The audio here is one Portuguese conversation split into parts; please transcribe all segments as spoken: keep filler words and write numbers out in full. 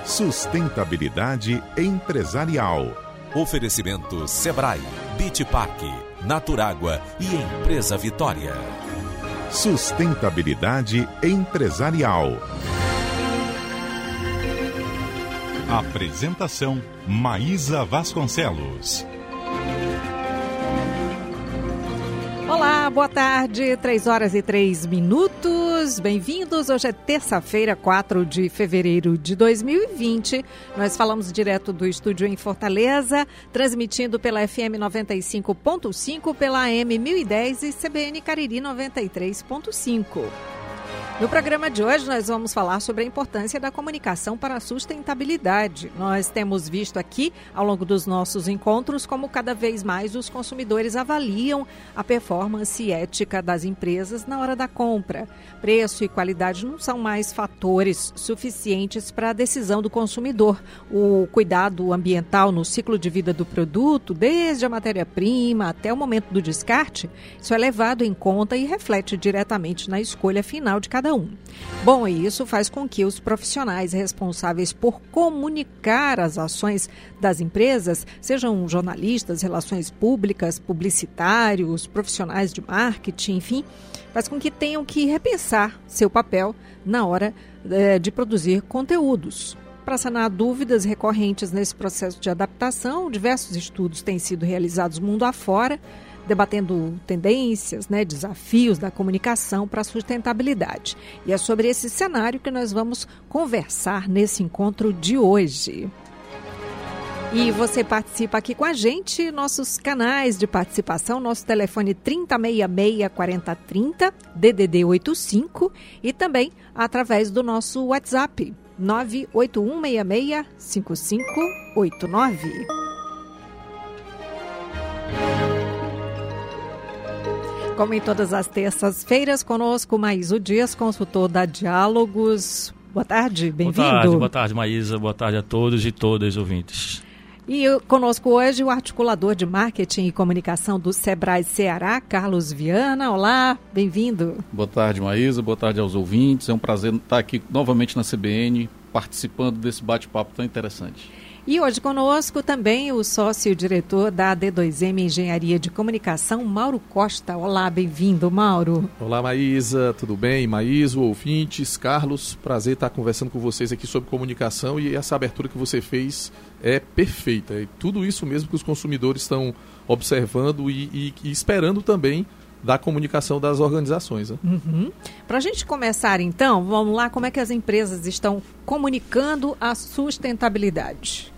Sustentabilidade empresarial. Oferecimento Sebrae, Bitpark, Naturágua e Empresa Vitória. Sustentabilidade empresarial. Apresentação: Maísa Vasconcelos. Olá, boa tarde, três horas e três minutos, bem-vindos. Hoje é terça-feira, quatro de fevereiro de dois mil e vinte. Nós falamos direto do estúdio em Fortaleza, transmitindo pela F M noventa e cinco ponto cinco, pela A M mil e dez e C B N Cariri noventa e três ponto cinco. No programa de hoje, nós vamos falar sobre a importância da comunicação para a sustentabilidade. Nós temos visto aqui, ao longo dos nossos encontros, como cada vez mais os consumidores avaliam a performance ética das empresas na hora da compra. Preço e qualidade não são mais fatores suficientes para a decisão do consumidor. O cuidado ambiental no ciclo de vida do produto, desde a matéria-prima até o momento do descarte, isso é levado em conta e reflete diretamente na escolha final de cada um. Bom, e isso faz com que os profissionais responsáveis por comunicar as ações das empresas, sejam jornalistas, relações públicas, publicitários, profissionais de marketing, enfim, faz com que tenham que repensar seu papel na hora é, de produzir conteúdos. Para sanar dúvidas recorrentes nesse processo de adaptação, diversos estudos têm sido realizados mundo afora, debatendo tendências, né, desafios da comunicação para a sustentabilidade. E é sobre esse cenário que nós vamos conversar nesse encontro de hoje. E você participa aqui com a gente, nossos canais de participação, nosso telefone trinta, sessenta e seis, quarenta, trinta, D D D oitenta e cinco, e também através do nosso WhatsApp, nove oito um seis seis cinco cinco oito nove. Como em todas as terças-feiras, conosco Maísa Dias, consultor da Diálogos. Boa tarde, bem-vindo. Boa tarde, boa tarde, Maísa. Boa tarde a todos e todas ouvintes. E conosco hoje o articulador de marketing e comunicação do Sebrae Ceará, Carlos Viana. Olá, bem-vindo. Boa tarde, Maísa. Boa tarde aos ouvintes. É um prazer estar aqui novamente na C B N, participando desse bate-papo tão interessante. E hoje conosco também o sócio-diretor da D dois M Engenharia de Comunicação, Mauro Costa. Olá, bem-vindo, Mauro. Olá, Maísa, tudo bem? Maísa, ouvintes, Carlos, prazer estar conversando com vocês aqui sobre comunicação, e essa abertura que você fez é perfeita. E tudo isso mesmo que os consumidores estão observando e, e, e esperando também da comunicação das organizações. Né? Uhum. Para a gente começar, então, vamos lá, como é que as empresas estão comunicando a sustentabilidade?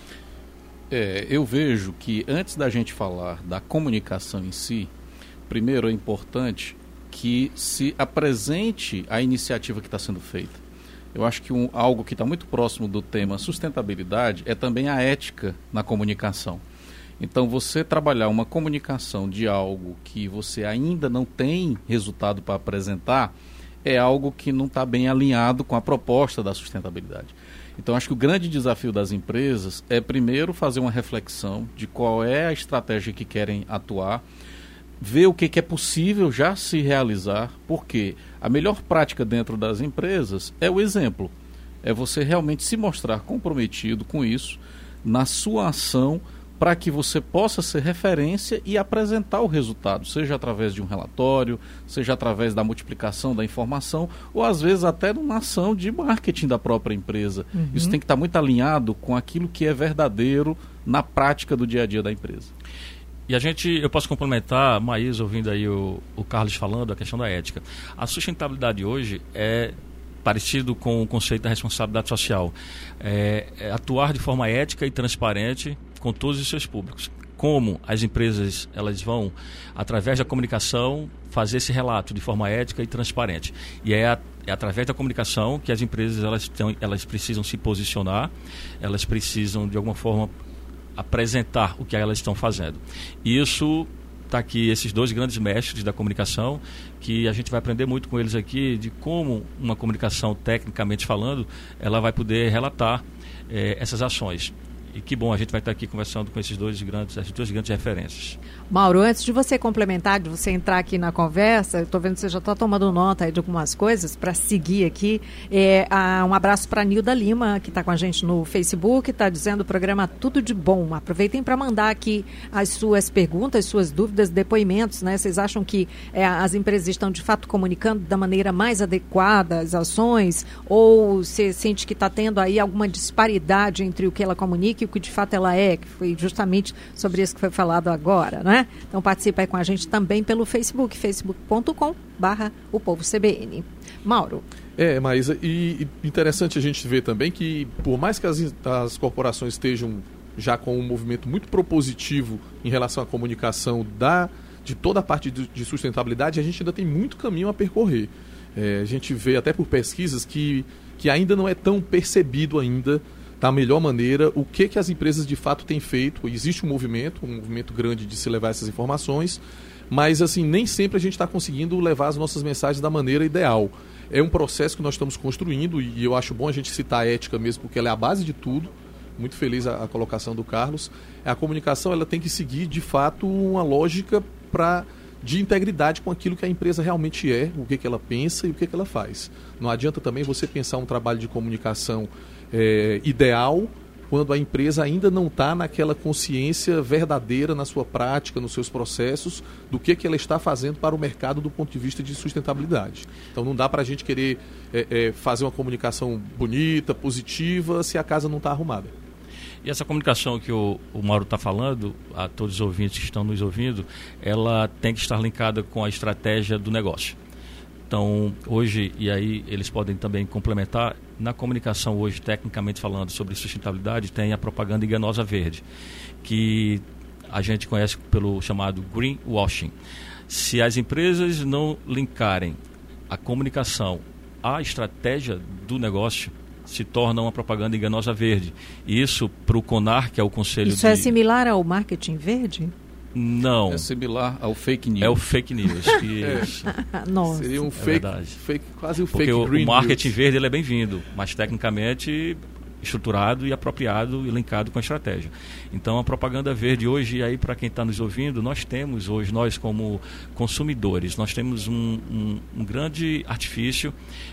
É, eu vejo que antes da gente falar da comunicação em si, primeiro é importante que se apresente a iniciativa que está sendo feita. Eu acho que um, algo que está muito próximo do tema sustentabilidade é também a ética na comunicação. Então, você trabalhar uma comunicação de algo que você ainda não tem resultado para apresentar é algo que não está bem alinhado com a proposta da sustentabilidade. Então, acho que o grande desafio das empresas é, primeiro, fazer uma reflexão de qual é a estratégia que querem atuar, ver o que, que é possível já se realizar, porque a melhor prática dentro das empresas é o exemplo. É você realmente se mostrar comprometido com isso na sua ação, para que você possa ser referência e apresentar o resultado, seja através de um relatório, seja através da multiplicação da informação, ou às vezes até numa ação de marketing da própria empresa. Uhum. Isso tem que estar muito alinhado com aquilo que é verdadeiro na prática do dia a dia da empresa. E a gente, eu posso complementar, Maísa, ouvindo aí o, o Carlos falando, a questão da ética. A sustentabilidade hoje é parecido com o conceito da responsabilidade social. É, é atuar de forma ética e transparente com todos os seus públicos. Como as empresas elas vão, através da comunicação, fazer esse relato de forma ética e transparente. E é, a, é através da comunicação que as empresas elas, têm, elas precisam se posicionar, elas precisam, de alguma forma, apresentar o que elas estão fazendo. Isso está aqui, esses dois grandes mestres da comunicação, que a gente vai aprender muito com eles aqui, de como uma comunicação, tecnicamente falando, ela vai poder relatar eh, essas ações. e que bom, a gente vai estar aqui conversando com esses dois grandes, essas duas grandes referências. Mauro, antes de você complementar, de você entrar aqui na conversa, eu estou vendo que você já está tomando nota aí de algumas coisas para seguir aqui. É, ah, um abraço para a Nilda Lima, que está com a gente no Facebook, está dizendo o programa Tudo de Bom. Aproveitem para mandar aqui as suas perguntas, suas dúvidas, depoimentos, né? Vocês acham que é, as empresas estão de fato comunicando da maneira mais adequada as ações, ou você sente que está tendo aí alguma disparidade entre o que ela comunica e o que de fato ela é, que foi justamente sobre isso que foi falado agora, né? Então participa aí com a gente também pelo Facebook, facebook ponto com barra o povo C B N. Mauro. É, Maísa, e interessante a gente ver também que, por mais que as, as corporações estejam já com um movimento muito propositivo em relação à comunicação da, de toda a parte de, de sustentabilidade, a gente ainda tem muito caminho a percorrer. É, a gente vê até por pesquisas que, que ainda não é tão percebido ainda da melhor maneira o que, que as empresas de fato têm feito. Existe um movimento, um movimento grande de se levar essas informações, mas assim, nem sempre a gente está conseguindo levar as nossas mensagens da maneira ideal. É um processo que nós estamos construindo e eu acho bom a gente citar a ética mesmo, porque ela é a base de tudo. Muito feliz a, a colocação do Carlos. A comunicação ela tem que seguir de fato uma lógica pra, de integridade com aquilo que a empresa realmente é, o que, que ela pensa e o que, que ela faz. Não adianta também você pensar um trabalho de comunicação É, ideal quando a empresa ainda não está naquela consciência verdadeira na sua prática, nos seus processos, do que, que ela está fazendo para o mercado do ponto de vista de sustentabilidade. Então não dá para a gente querer é, é, fazer uma comunicação bonita, positiva, se a casa não está arrumada. E essa comunicação que o, o Mauro está falando, a todos os ouvintes que estão nos ouvindo, ela tem que estar linkada com a estratégia do negócio. Então, hoje, e aí eles podem também complementar, na comunicação hoje, tecnicamente falando sobre sustentabilidade, tem a propaganda enganosa verde, que a gente conhece pelo chamado greenwashing. Se as empresas não linkarem a comunicação à estratégia do negócio, se torna uma propaganda enganosa verde. E isso, para o CONAR, que é o Conselho Isso de... é similar ao marketing verde? Não. É similar ao fake news. É o fake news. Isso. Nossa. Seria um É fake, verdade. fake, quase um Porque fake o, green o marketing news. verde ele é bem-vindo, mas tecnicamente estruturado e apropriado e linkado com a estratégia. Então a propaganda verde hoje, e aí para quem está nos ouvindo, nós temos hoje, nós como consumidores, nós temos um, um, um grande artifício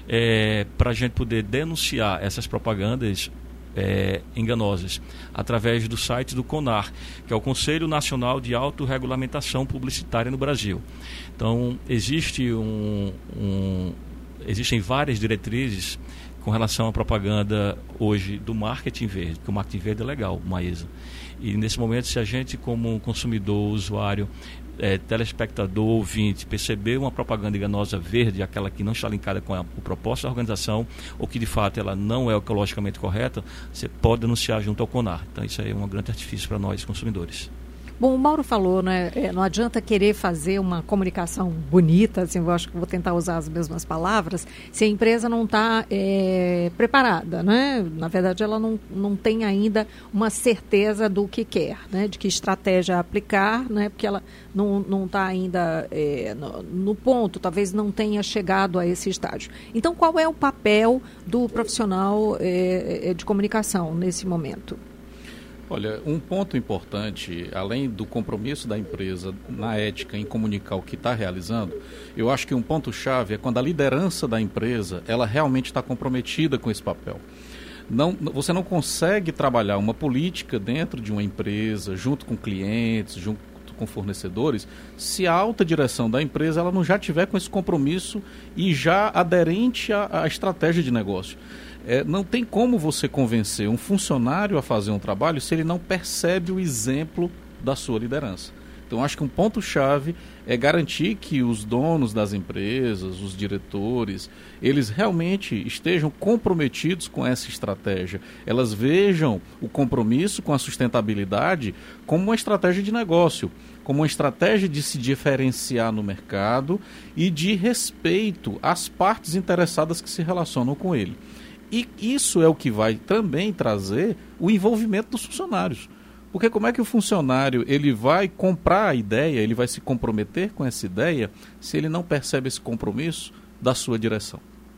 é, para a gente poder denunciar essas propagandas É, enganosas, através do site do CONAR, que é o Conselho Nacional de Autorregulamentação Publicitária no Brasil. Então, existe um, um, existem várias diretrizes com relação à propaganda hoje do marketing verde, porque o marketing verde é legal, Maísa. E nesse momento, se a gente como consumidor, usuário, É, telespectador, ouvinte, perceber uma propaganda enganosa verde, aquela que não está linkada com a, o propósito da organização, ou que de fato ela não é ecologicamente correta, você pode denunciar junto ao CONAR. Então isso aí é um grande artifício para nós, consumidores. Bom, o Mauro falou, né? É, não adianta querer fazer uma comunicação bonita, assim, eu acho que vou tentar usar as mesmas palavras, se a empresa não está é, preparada, né? Na verdade, ela não, não tem ainda uma certeza do que quer, né? De que estratégia aplicar, né? Porque ela não está ainda é, no, no ponto, talvez não tenha chegado a esse estágio. Então, qual é o papel do profissional é, de comunicação nesse momento? Olha, um ponto importante, além do compromisso da empresa na ética em comunicar o que está realizando, eu acho que um ponto-chave é quando a liderança da empresa ela realmente está comprometida com esse papel. Não, você não consegue trabalhar uma política dentro de uma empresa, junto com clientes, junto com fornecedores, se a alta direção da empresa ela não já tiver com esse compromisso e já aderente à, à estratégia de negócio. É, não tem como você convencer um funcionário a fazer um trabalho se ele não percebe o exemplo da sua liderança. Então, acho que um ponto-chave é garantir que os donos das empresas, os diretores, eles realmente estejam comprometidos com essa estratégia. Elas vejam o compromisso com a sustentabilidade como uma estratégia de negócio, como uma estratégia de se diferenciar no mercado e de respeito às partes interessadas que se relacionam com ele. E isso é o que vai também trazer o envolvimento dos funcionários. Porque como é que o funcionário ele vai comprar a ideia, ele vai se comprometer com essa ideia, se ele não percebe esse compromisso da sua direção?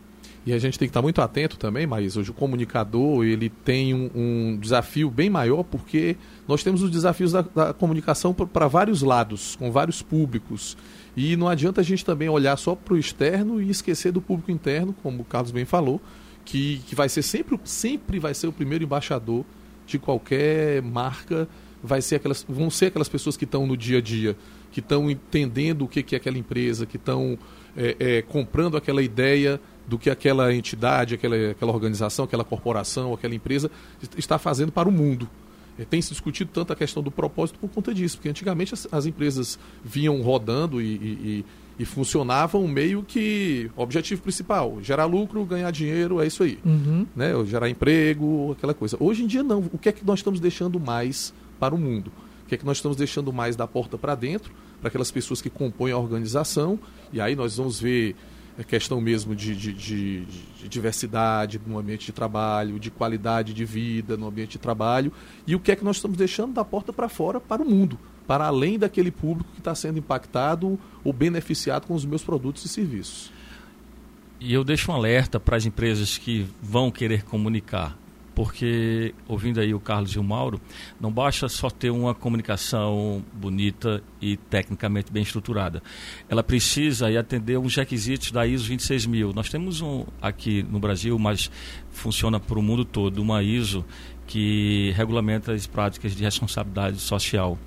E a gente tem que estar muito atento também, mas hoje o comunicador ele tem um, um desafio bem maior, porque nós temos os desafios da, da comunicação para vários lados, com vários públicos. E não adianta a gente também olhar só para o externo e esquecer do público interno, como o Carlos bem falou, que, que vai ser sempre, sempre vai ser o primeiro embaixador de qualquer marca, vai ser aquelas, vão ser aquelas pessoas que estão no dia a dia, que estão entendendo o que, que é aquela empresa, que estão é, é, comprando aquela ideia do que aquela entidade, aquela, aquela organização, aquela corporação, aquela empresa está fazendo para o mundo. É, tem se discutido tanto a questão do propósito por conta disso, porque antigamente as, as empresas vinham rodando e, e, e funcionavam meio que objetivo principal, gerar lucro, ganhar dinheiro, é isso aí. Uhum. Né? Gerar emprego, aquela coisa. Hoje em dia não. O que é que nós estamos deixando mais para o mundo? O que é que nós estamos deixando mais da porta para dentro, para aquelas pessoas que compõem a organização, e aí nós vamos ver a questão mesmo de, de, de, de diversidade no ambiente de trabalho, de qualidade de vida no ambiente de trabalho, e o que é que nós estamos deixando da porta para fora para o mundo, para além daquele público que está sendo impactado ou beneficiado com os meus produtos e serviços. E eu deixo um alerta para as empresas que vão querer comunicar, porque, ouvindo aí o Carlos e o Mauro, não basta só ter uma comunicação bonita e tecnicamente bem estruturada. Ela precisa aí atender uns requisitos da I S O vinte e seis mil. Nós temos um aqui no Brasil, mas funciona para o mundo todo, uma I S O que regulamenta as práticas de responsabilidade social.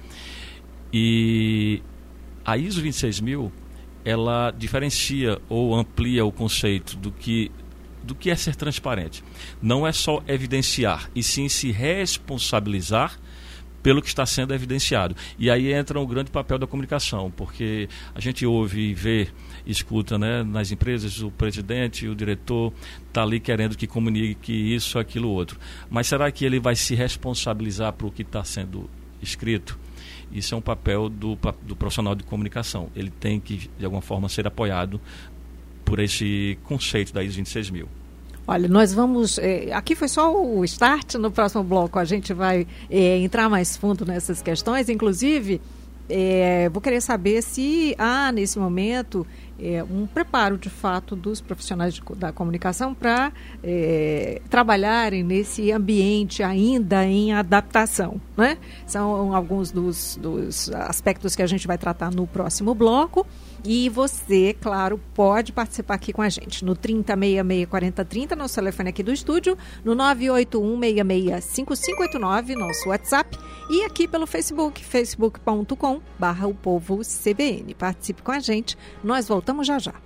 E a I S O vinte e seis mil, ela diferencia ou amplia o conceito do que do que é ser transparente. Não é só evidenciar, e sim se responsabilizar pelo que está sendo evidenciado. E aí entra o grande papel da comunicação, porque a gente ouve e vê, escuta, né, nas empresas, o presidente, o diretor está ali querendo que comunique isso, aquilo, outro. Mas será que ele vai se responsabilizar por o que está sendo escrito? Isso é um papel do, do profissional de comunicação. Ele tem que, de alguma forma, ser apoiado por esse conceito da I S O vinte e seis mil. Olha, nós vamos... É, aqui foi só o start, no próximo bloco a gente vai é, entrar mais fundo nessas questões. Inclusive, é, vou querer saber se há, nesse momento, é, um preparo, de fato, dos profissionais de, da comunicação para é, trabalharem nesse ambiente ainda em adaptação, né? São alguns dos, dos aspectos que a gente vai tratar no próximo bloco. E você, claro, pode participar aqui com a gente no trinta, sessenta e seis, quarenta, trinta, nosso telefone aqui do estúdio, no nove oito um, seis seis cinco cinco oito nove, nosso WhatsApp, e aqui pelo Facebook, facebook ponto com barra o povo C B N. Participe com a gente, nós voltamos já já.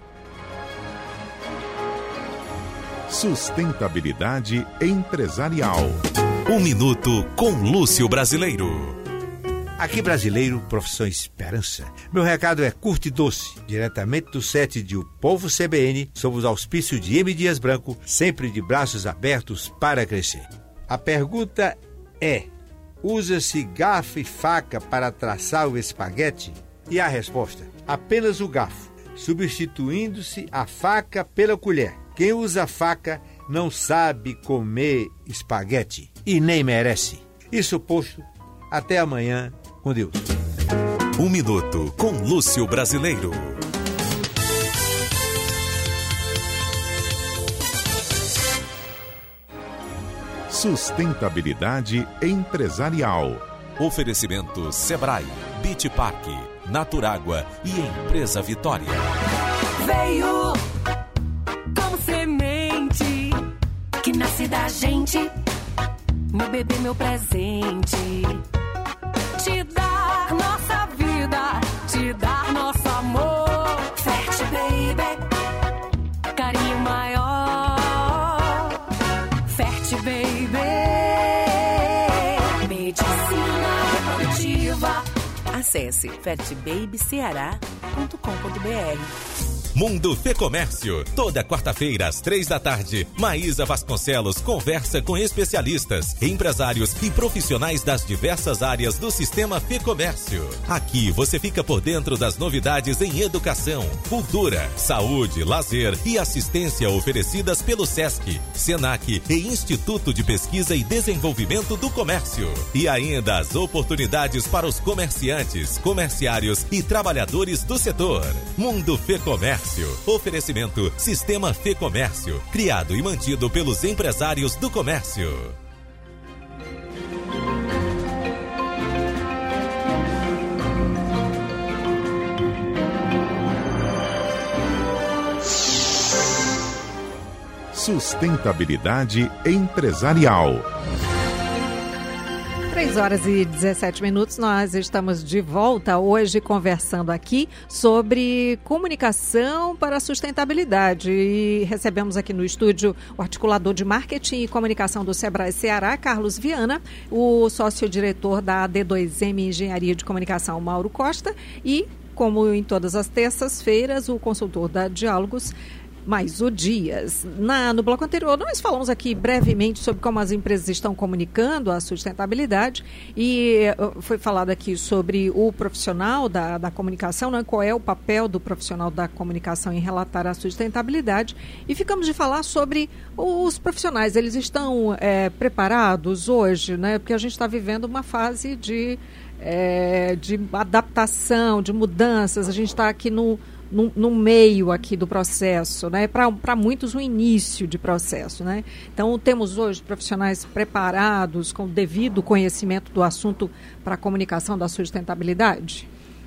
Sustentabilidade empresarial. Um minuto com Lúcio Brasileiro. Aqui, Brasileiro, profissão Esperança. Meu recado é curto e doce, diretamente do set de O Povo C B N, sob os auspícios de M. Dias Branco, sempre de braços abertos para crescer. A pergunta é: usa-se garfo e faca para traçar o espaguete? E a resposta: apenas o garfo, substituindo-se a faca pela colher. Quem usa faca não sabe comer espaguete e nem merece. Isso posto, até amanhã. Com Deus. Um minuto com Lúcio Brasileiro. Sustentabilidade empresarial. Oferecimento Sebrae, Beach Park, Naturágua e Empresa Vitória. Veio como semente que nasce da gente, meu bebê, meu presente. Te dar nossa vida, te dar nosso amor. Fert Baby, carinho maior. Fert Baby, medicina reprodutiva. Acesse fert baby ceará ponto com ponto b r. Mundo Fê Comércio, toda quarta-feira às três da tarde, Maísa Vasconcelos conversa com especialistas, empresários e profissionais das diversas áreas do sistema Fê Comércio. Aqui você fica por dentro das novidades em educação, cultura, saúde, lazer e assistência oferecidas pelo SESC, SENAC e Instituto de Pesquisa e Desenvolvimento do Comércio. E ainda as oportunidades para os comerciantes, comerciários e trabalhadores do setor. Mundo Fê Comércio. Comércio. Oferecimento Sistema Fê Comércio, criado e mantido pelos empresários do comércio. Sustentabilidade empresarial. três horas e dezessete minutos, nós estamos de volta hoje conversando aqui sobre comunicação para a sustentabilidade. E recebemos aqui no estúdio o articulador de marketing e comunicação do Sebrae Ceará, Carlos Viana, o sócio-diretor da A D dois M Engenharia de Comunicação, Mauro Costa, e, como em todas as terças-feiras, o consultor da Diálogos, Mais o Dias. Na, no bloco anterior, nós falamos aqui brevemente sobre como as empresas estão comunicando a sustentabilidade e uh, foi falado aqui sobre o profissional da, da comunicação, né? Qual é o papel do profissional da comunicação em relatar a sustentabilidade, e ficamos de falar sobre os profissionais. Eles estão é, preparados hoje, né? Porque a gente está vivendo uma fase de, é, de adaptação, de mudanças. A gente está aqui no No, no meio aqui do processo, né? Para muitos, o início de processo, né? Então, temos hoje profissionais preparados com o devido conhecimento do assunto para a comunicação da sustentabilidade?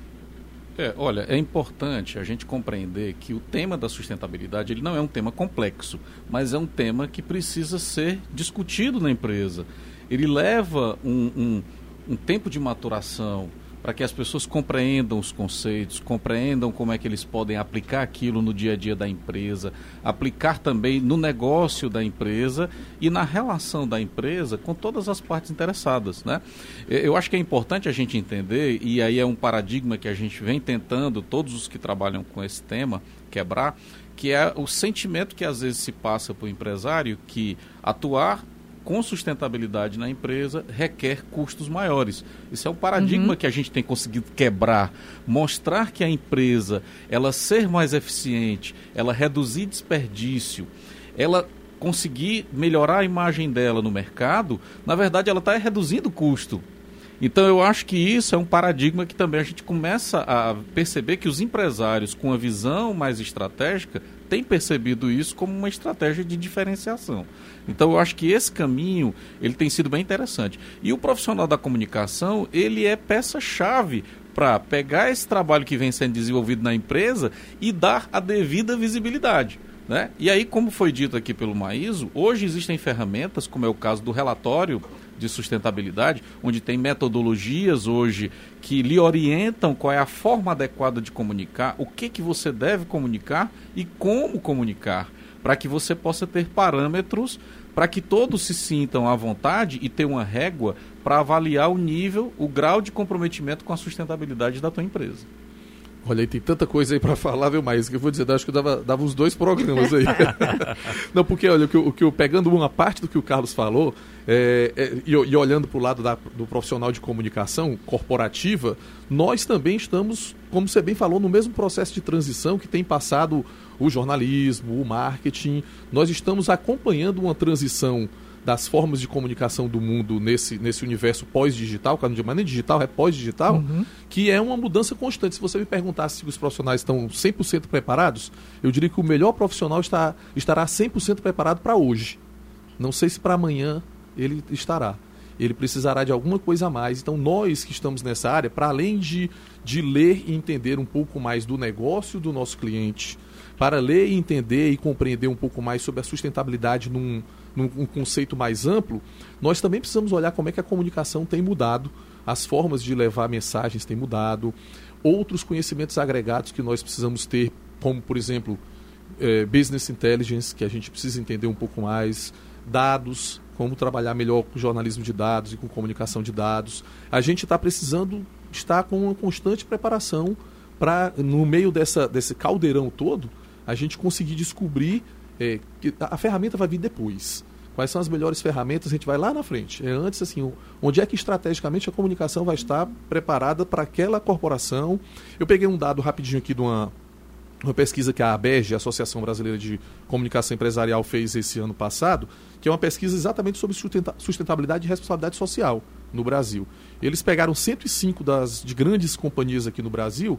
É, olha, é importante a gente compreender que o tema da sustentabilidade ele não é um tema complexo, mas é um tema que precisa ser discutido na empresa. Ele leva um, um, um tempo de maturação para que as pessoas compreendam os conceitos, compreendam como é que eles podem aplicar aquilo no dia a dia da empresa, aplicar também no negócio da empresa e na relação da empresa com todas as partes interessadas, né? Eu acho que é importante a gente entender, e aí é um paradigma que a gente vem tentando, todos os que trabalham com esse tema, quebrar, que é o sentimento que às vezes se passa para o empresário que atuar com sustentabilidade na empresa requer custos maiores. Isso é um paradigma uhum. que a gente tem conseguido quebrar, mostrar que a empresa, ela ser mais eficiente, ela reduzir desperdício, ela conseguir melhorar a imagem dela no mercado, na verdade ela está reduzindo o custo. Então eu acho que isso é um paradigma que também a gente começa a perceber que os empresários com a visão mais estratégica têm percebido isso como uma estratégia de diferenciação. Então eu acho que esse caminho ele tem sido bem interessante. E o profissional da comunicação, ele é peça-chave para pegar esse trabalho que vem sendo desenvolvido na empresa e dar a devida visibilidade, né? E aí, como foi dito aqui pelo Maíso, hoje existem ferramentas, como é o caso do relatório de sustentabilidade, onde tem metodologias hoje que lhe orientam qual é a forma adequada de comunicar, o que, que você deve comunicar e como comunicar, para que você possa ter parâmetros para que todos se sintam à vontade e ter uma régua para avaliar o nível, o grau de comprometimento com a sustentabilidade da tua empresa. Olha, aí tem tanta coisa aí para falar, viu, Maísa, que eu vou dizer, acho que dava, dava uns dois programas aí. Não, porque, olha, o que, eu, o que eu, pegando uma parte do que o Carlos falou, é, é, e, e olhando para o lado da, do profissional de comunicação corporativa, nós também estamos, como você bem falou, no mesmo processo de transição que tem passado o jornalismo, o marketing. Nós estamos acompanhando uma transição das formas de comunicação do mundo nesse, nesse universo pós-digital, que não é nem digital, é pós-digital, uhum. que é uma mudança constante. Se você me perguntasse se os profissionais estão cem por cento preparados, eu diria que o melhor profissional está, estará cem por cento preparado para hoje. Não sei se para amanhã ele estará. Ele precisará de alguma coisa a mais. Então, nós que estamos nessa área, para além de, de ler e entender um pouco mais do negócio do nosso cliente, para ler e entender e compreender um pouco mais sobre a sustentabilidade num, num um conceito mais amplo, nós também precisamos olhar como é que a comunicação tem mudado, as formas de levar mensagens têm mudado, outros conhecimentos agregados que nós precisamos ter, como, por exemplo, eh, business intelligence, que a gente precisa entender um pouco mais, dados, como trabalhar melhor com jornalismo de dados e com comunicação de dados. A gente está precisando estar com uma constante preparação para, no meio dessa, desse caldeirão todo, a gente conseguir descobrir é, que a ferramenta vai vir depois. Quais são as melhores ferramentas, a gente vai lá na frente. É antes, assim, onde é que estrategicamente a comunicação vai estar preparada para aquela corporação. Eu peguei um dado rapidinho aqui de uma, uma pesquisa que a ABERGE, a Associação Brasileira de Comunicação Empresarial, fez esse ano passado, que é uma pesquisa exatamente sobre sustentabilidade e responsabilidade social no Brasil. Eles pegaram cento e cinco das, de grandes companhias aqui no Brasil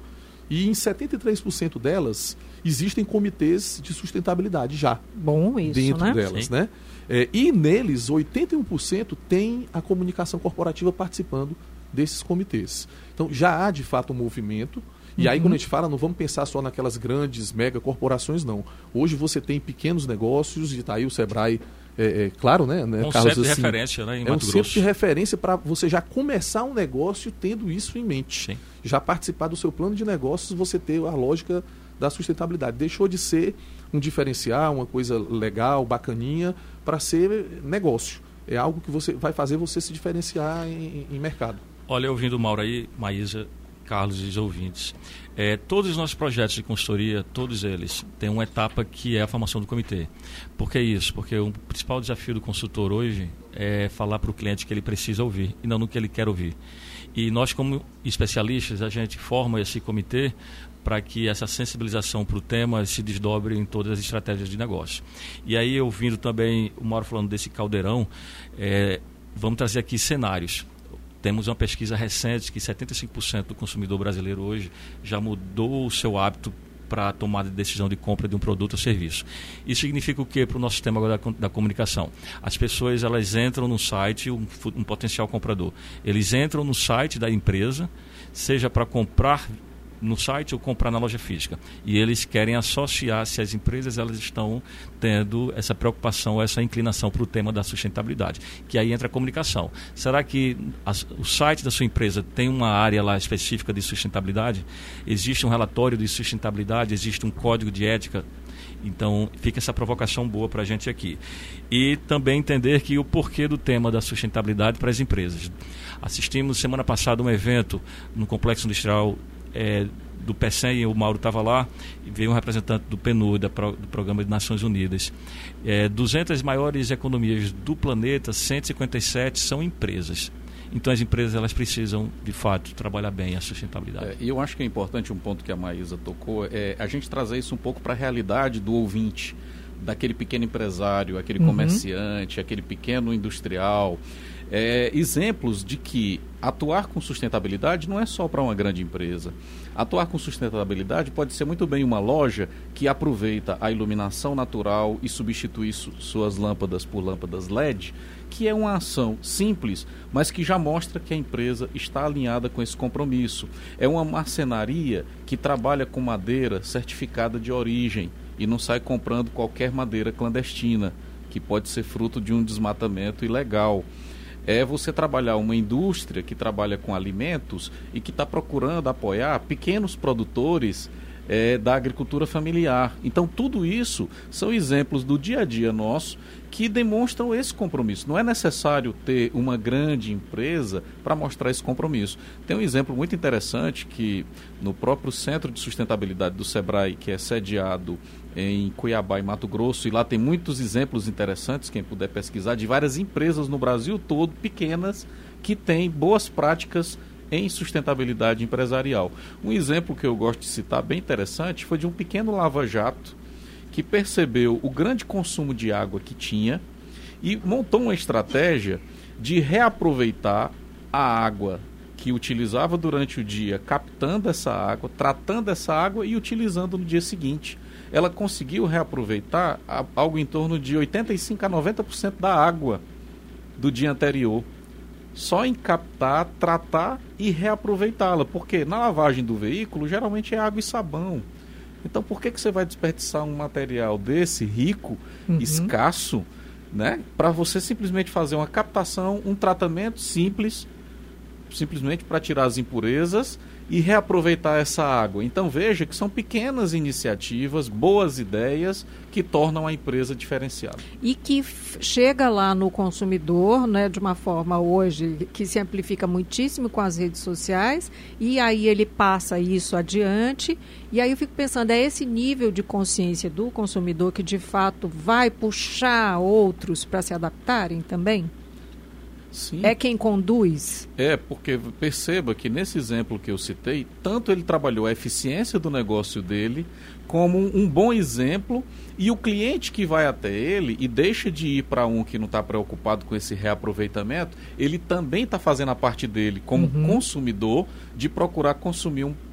E em setenta e três por cento delas existem comitês de sustentabilidade já. Bom isso, dentro né? delas, né? É, e neles, oitenta e um por cento tem a comunicação corporativa participando desses comitês. Então já há de fato um movimento. E uhum. aí quando a gente fala, não vamos pensar só naquelas grandes mega corporações, não. Hoje você tem pequenos negócios, e está aí o Sebrae, é, é, claro, né? né um Carlos, centro de assim, referência, né, em é Mato um Grosso. centro de referência para você já começar um negócio tendo isso em mente. Sim. Já participar do seu plano de negócios, você ter a lógica da sustentabilidade. Deixou de ser um diferencial, uma coisa legal, bacaninha, para ser negócio. É algo que você vai fazer você se diferenciar em, em mercado. Olha, ouvindo o Mauro aí, Maísa, Carlos e os ouvintes, é, todos os nossos projetos de consultoria, todos eles, têm uma etapa que é a formação do comitê. Por que isso? Porque o principal desafio do consultor hoje é falar para o cliente que ele precisa ouvir e não no que ele quer ouvir. E nós, como especialistas, a gente forma esse comitê para que essa sensibilização para o tema se desdobre em todas as estratégias de negócio. E aí, ouvindo também o Mauro falando desse caldeirão, é, vamos trazer aqui cenários. Temos uma pesquisa recente que setenta e cinco por cento do consumidor brasileiro hoje já mudou o seu hábito para a tomada de decisão de compra de um produto ou serviço. Isso significa o quê para o nosso sistema agora da, da comunicação? As pessoas elas entram no site, um, um potencial comprador. Eles entram no site da empresa, seja para comprar no site ou comprar na loja física. E eles querem associar se as empresas elas estão tendo essa preocupação, essa inclinação para o tema da sustentabilidade. Que aí entra a comunicação. Será que a, o site da sua empresa tem uma área lá específica de sustentabilidade? Existe um relatório de sustentabilidade? Existe um código de ética? Então, fica essa provocação boa para a gente aqui. E também entender que o porquê do tema da sustentabilidade para as empresas. Assistimos semana passada um evento no Complexo Industrial É, do P E C E M, o Mauro estava lá, e veio um representante do P N U D, da Pro, do Programa de Nações Unidas. É, duzentas maiores economias do planeta, cento e cinquenta e sete são empresas. Então as empresas elas precisam, de fato, trabalhar bem a sustentabilidade. E é, eu acho que é importante um ponto que a Maísa tocou, é a gente trazer isso um pouco para a realidade do ouvinte, daquele pequeno empresário, aquele uhum. comerciante, aquele pequeno industrial. É, exemplos de que atuar com sustentabilidade não é só para uma grande empresa. Atuar com sustentabilidade pode ser muito bem uma loja que aproveita a iluminação natural e substitui su- suas lâmpadas por lâmpadas L E D, que é uma ação simples, mas que já mostra que a empresa está alinhada com esse compromisso. É uma marcenaria que trabalha com madeira certificada de origem e não sai comprando qualquer madeira clandestina, que pode ser fruto de um desmatamento ilegal. É você trabalhar uma indústria que trabalha com alimentos e que está procurando apoiar pequenos produtores é, da agricultura familiar. Então, tudo isso são exemplos do dia a dia nosso que demonstram esse compromisso. Não é necessário ter uma grande empresa para mostrar esse compromisso. Tem um exemplo muito interessante que no próprio Centro de Sustentabilidade do Sebrae, que é sediado em Cuiabá e Mato Grosso, e lá tem muitos exemplos interessantes, quem puder pesquisar, de várias empresas no Brasil todo, pequenas, que têm boas práticas em sustentabilidade empresarial. Um exemplo que eu gosto de citar, bem interessante, foi de um pequeno lava-jato que percebeu o grande consumo de água que tinha e montou uma estratégia de reaproveitar a água que utilizava durante o dia, captando essa água, tratando essa água e utilizando no dia seguinte. Ela conseguiu reaproveitar algo em torno de oitenta e cinco a noventa por cento da água do dia anterior, só em captar, tratar e reaproveitá-la, porque na lavagem do veículo geralmente é água e sabão. Então por que, que você vai desperdiçar um material desse rico, uhum. escasso, né, para você simplesmente fazer uma captação, um tratamento simples, simplesmente para tirar as impurezas e reaproveitar essa água? Então veja que são pequenas iniciativas, boas ideias que tornam a empresa diferenciada. E que f- chega lá no consumidor, né, de uma forma hoje que se amplifica muitíssimo com as redes sociais, e aí ele passa isso adiante, e aí eu fico pensando, é esse nível de consciência do consumidor que de fato vai puxar outros para se adaptarem também? Sim. É quem conduz? É, porque perceba que nesse exemplo que eu citei, tanto ele trabalhou a eficiência do negócio dele, como um bom exemplo, e o cliente que vai até ele e deixa de ir para um que não está preocupado com esse reaproveitamento, ele também está fazendo a parte dele como uhum. consumidor de procurar consumir um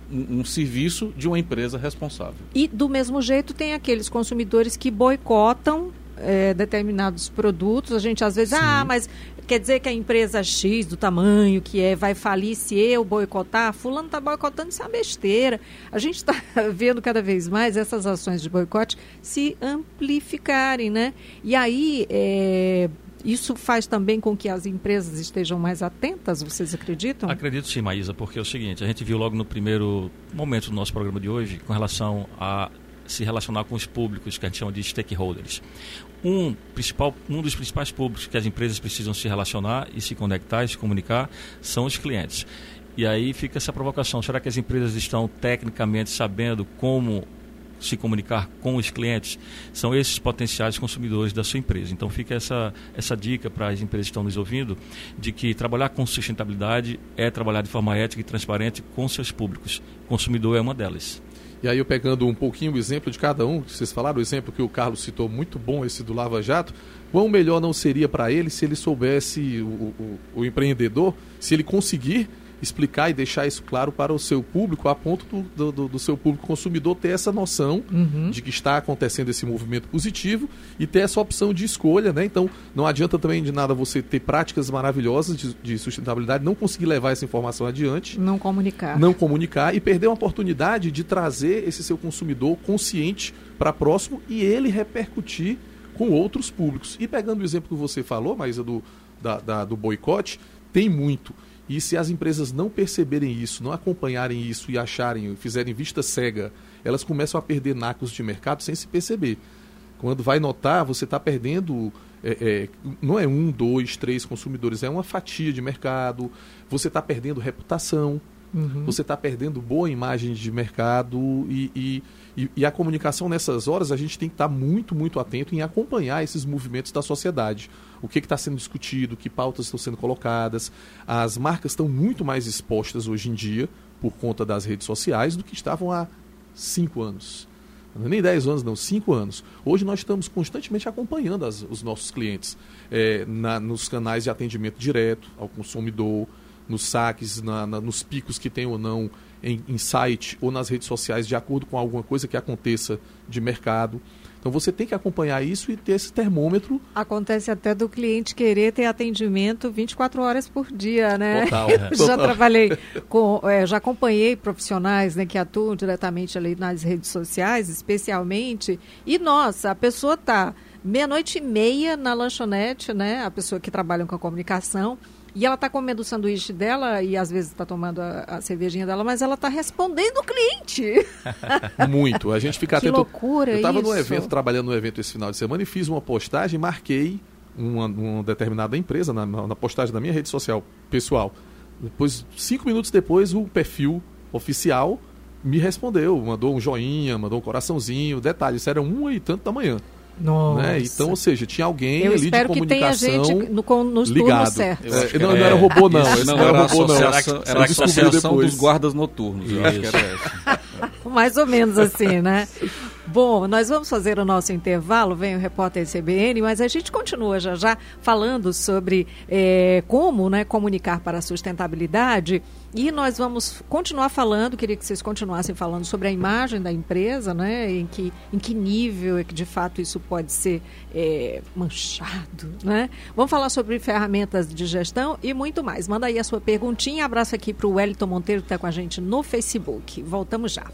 um, um serviço de uma empresa responsável. E, do mesmo jeito, tem aqueles consumidores que boicotam é, determinados produtos. A gente, às vezes, Sim. ah, mas quer dizer que a empresa X, do tamanho que é, vai falir se eu boicotar? Fulano está boicotando, isso é uma besteira. A gente está vendo cada vez mais essas ações de boicote se amplificarem, né? E aí, é, isso faz também com que as empresas estejam mais atentas, vocês acreditam? Acredito sim, Maísa, porque é o seguinte, a gente viu logo no primeiro momento do nosso programa de hoje, com relação a se relacionar com os públicos, que a gente chama de stakeholders. Um, principal, um dos principais públicos que as empresas precisam se relacionar e se conectar e se comunicar são os clientes. E aí fica essa provocação, será que as empresas estão tecnicamente sabendo como se comunicar com os clientes? São esses potenciais consumidores da sua empresa. Então fica essa, essa dica para as empresas que estão nos ouvindo, de que trabalhar com sustentabilidade é trabalhar de forma ética e transparente com seus públicos. O consumidor é uma delas. E aí eu pegando um pouquinho o exemplo de cada um, que vocês falaram, o exemplo que o Carlos citou, muito bom esse do Lava Jato, quão melhor não seria para ele se ele soubesse, o, o, o empreendedor, se ele conseguir explicar e deixar isso claro para o seu público, a ponto do, do, do seu público consumidor ter essa noção uhum. de que está acontecendo esse movimento positivo e ter essa opção de escolha, né? Então, não adianta também de nada você ter práticas maravilhosas de, de sustentabilidade, não conseguir levar essa informação adiante. Não comunicar. Não comunicar e perder uma oportunidade de trazer esse seu consumidor consciente para próximo e ele repercutir com outros públicos. E pegando o exemplo que você falou, Maísa, do, da, da, do boicote, tem muito. E se as empresas não perceberem isso, não acompanharem isso e acharem, fizerem vista cega, elas começam a perder nacos de mercado sem se perceber. Quando vai notar, você está perdendo, é, é, não é um, dois, três consumidores, é uma fatia de mercado, você está perdendo reputação, uhum. você está perdendo boa imagem de mercado e, e, e, e a comunicação nessas horas a gente tem que estar tá muito, muito atento em acompanhar esses movimentos da sociedade. O que está sendo discutido, que pautas estão sendo colocadas. As marcas estão muito mais expostas hoje em dia por conta das redes sociais do que estavam há cinco anos. Não é nem dez anos, não, cinco anos. Hoje nós estamos constantemente acompanhando as, os nossos clientes é, na, nos canais de atendimento direto ao consumidor, nos saques, na, na, nos picos que tem ou não em, em site ou nas redes sociais, de acordo com alguma coisa que aconteça de mercado. Então você tem que acompanhar isso e ter esse termômetro. Acontece até do cliente querer ter atendimento vinte e quatro horas por dia, né? Total. já Total. trabalhei com, é, já acompanhei profissionais, né, que atuam diretamente ali nas redes sociais, especialmente. E nossa, a pessoa está meia-noite e meia na lanchonete, né? A pessoa que trabalha com a comunicação. E ela está comendo o sanduíche dela e às vezes está tomando a, a cervejinha dela, mas ela está respondendo o cliente. Muito. A gente fica que atento. Loucura Eu estava isso. no evento, trabalhando no evento esse final de semana e fiz uma postagem, marquei uma, uma determinada empresa na, na postagem da minha rede social pessoal. Depois, cinco minutos depois, o perfil oficial me respondeu, mandou um joinha, mandou um coraçãozinho. Detalhe, isso era uma e tanto da manhã. Nossa. Né? Então, ou seja, tinha alguém Eu ali de comunicação que tenha gente no, nos ligado. certos. É, não, não era robô, não. Isso, Esse não, não era era robô, não. Era a associação dos guardas noturnos. Eu acho que era essa. Mais ou menos assim, né? Bom, nós vamos fazer o nosso intervalo, vem o repórter C B N, mas a gente continua já já falando sobre é, como, né, comunicar para a sustentabilidade e nós vamos continuar falando, queria que vocês continuassem falando sobre a imagem da empresa, né, em que, em que nível é que de fato isso pode ser é, manchado, né? Vamos falar sobre ferramentas de gestão e muito mais. Manda aí a sua perguntinha, abraço aqui para o Wellington Monteiro que está com a gente no Facebook. Voltamos já.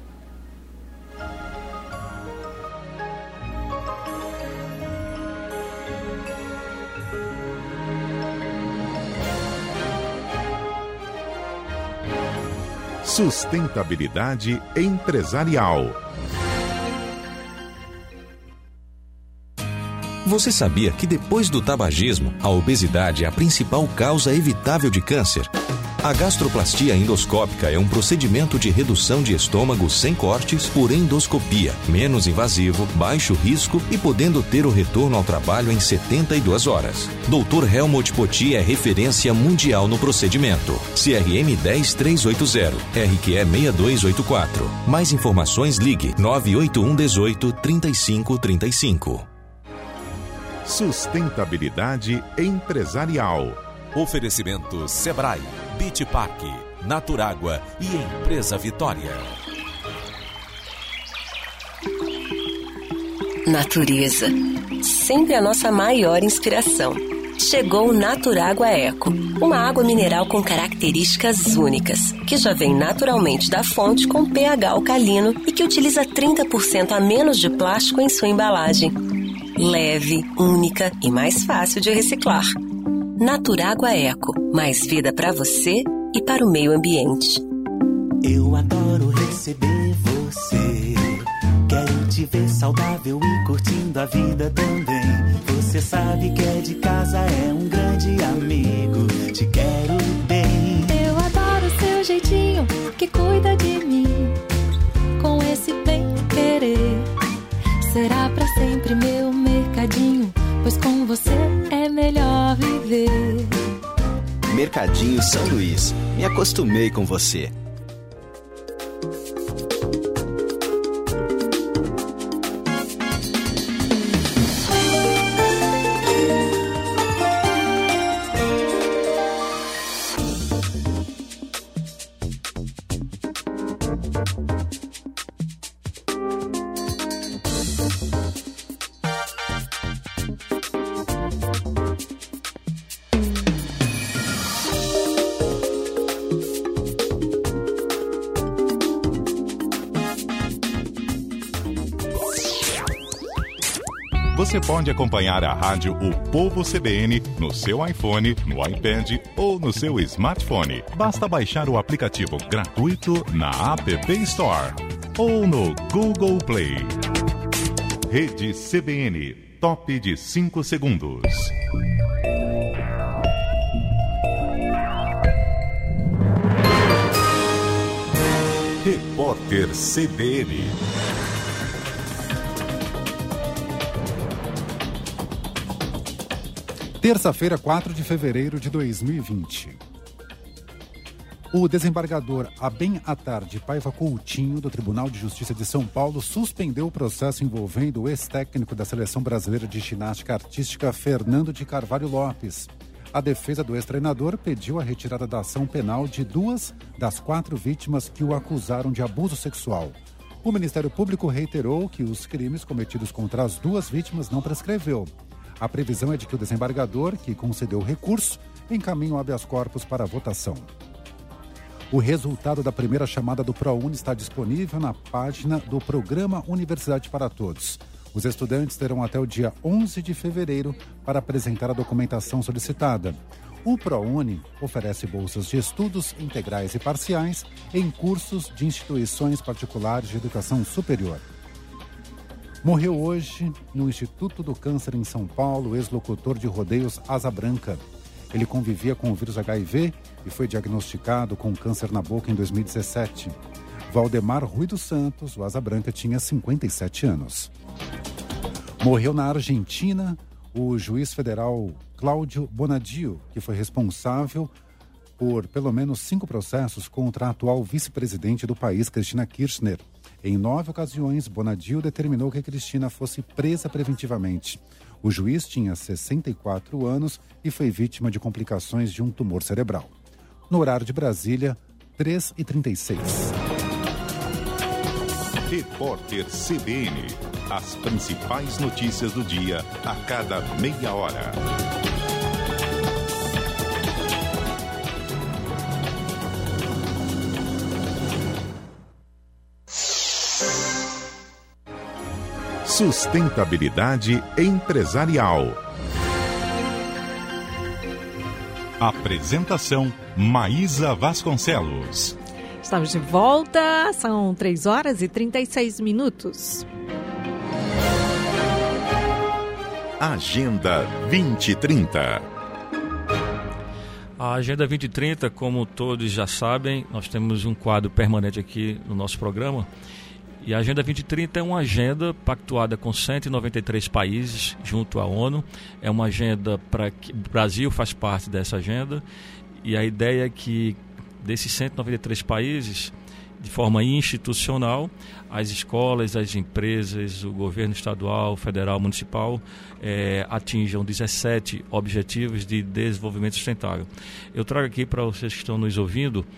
Sustentabilidade empresarial. Você sabia que depois do tabagismo, a obesidade é a principal causa evitável de câncer? A gastroplastia endoscópica é um procedimento de redução de estômago sem cortes por endoscopia, menos invasivo, baixo risco e podendo ter o retorno ao trabalho em setenta e duas horas. doutor Helmut Poti é referência mundial no procedimento. C R M um zero três oito zero, R Q E seis dois oito quatro. Mais informações ligue nove oito um um oito, três cinco três cinco. Sustentabilidade empresarial. Oferecimento Sebrae, Beach Park, Naturágua e Empresa Vitória. Natureza, sempre a nossa maior inspiração. Chegou o Naturágua Eco, uma água mineral com características únicas, que já vem naturalmente da fonte com pH alcalino e que utiliza trinta por cento a menos de plástico em sua embalagem. Leve, única e mais fácil de reciclar. Naturágua Eco, mais vida para você e para o meio ambiente. Eu adoro receber você. Quero te ver saudável e curtindo a vida também. Você sabe que é de casa, é um grande amigo. Te quero bem. Eu adoro seu jeitinho que cuida de mim. Com esse bem querer, será pra sempre meu mercadinho. Pois com você é melhor viver. Mercadinho São Luís. Me acostumei com você. Você pode acompanhar a rádio O Povo C B N no seu iPhone, no iPad ou no seu smartphone. Basta baixar o aplicativo gratuito na App Store ou no Google Play. Rede C B N, top de cinco segundos. Repórter C B N. Terça-feira, quatro de fevereiro de dois mil e vinte. O desembargador Abem Atarde Paiva Coutinho, do Tribunal de Justiça de São Paulo, suspendeu o processo envolvendo o ex-técnico da Seleção Brasileira de Ginástica Artística, Fernando de Carvalho Lopes. A defesa do ex-treinador pediu a retirada da ação penal de duas das quatro vítimas que o acusaram de abuso sexual. O Ministério Público reiterou que os crimes cometidos contra as duas vítimas não prescreveu. A previsão é de que o desembargador, que concedeu o recurso, encaminhe o habeas corpus para a votação. O resultado da primeira chamada do ProUni está disponível na página do Programa Universidade para Todos. Os estudantes terão até o dia onze de fevereiro para apresentar a documentação solicitada. O ProUni oferece bolsas de estudos integrais e parciais em cursos de instituições particulares de educação superior. Morreu hoje, no Instituto do Câncer em São Paulo, o ex-locutor de rodeios Asa Branca. Ele convivia com o vírus H I V e foi diagnosticado com câncer na boca em dois mil e dezessete. Valdemar Rui dos Santos, o Asa Branca, tinha cinquenta e sete anos. Morreu na Argentina o juiz federal Cláudio Bonadio, que foi responsável por pelo menos cinco processos contra a atual vice-presidente do país, Cristina Kirchner. Em nove ocasiões, Bonadio determinou que Cristina fosse presa preventivamente. O juiz tinha sessenta e quatro anos e foi vítima de complicações de um tumor cerebral. No horário de Brasília, três e trinta e seis. Repórter C B N. As principais notícias do dia a cada meia hora. Sustentabilidade empresarial. Apresentação: Maísa Vasconcelos. Estamos de volta, são três horas e trinta e seis minutos. Agenda vinte e trinta. A Agenda vinte e trinta, como todos já sabem, nós temos um quadro permanente aqui no nosso programa. E a Agenda vinte e trinta é uma agenda pactuada com cento e noventa e três países junto à ONU. É uma agenda para que o Brasil faz parte dessa agenda. E a ideia é que desses cento e noventa e três países, de forma institucional, as escolas, as empresas, o governo estadual, federal, municipal, é, atinjam dezessete objetivos de desenvolvimento sustentável. Eu trago aqui para vocês que estão nos ouvindo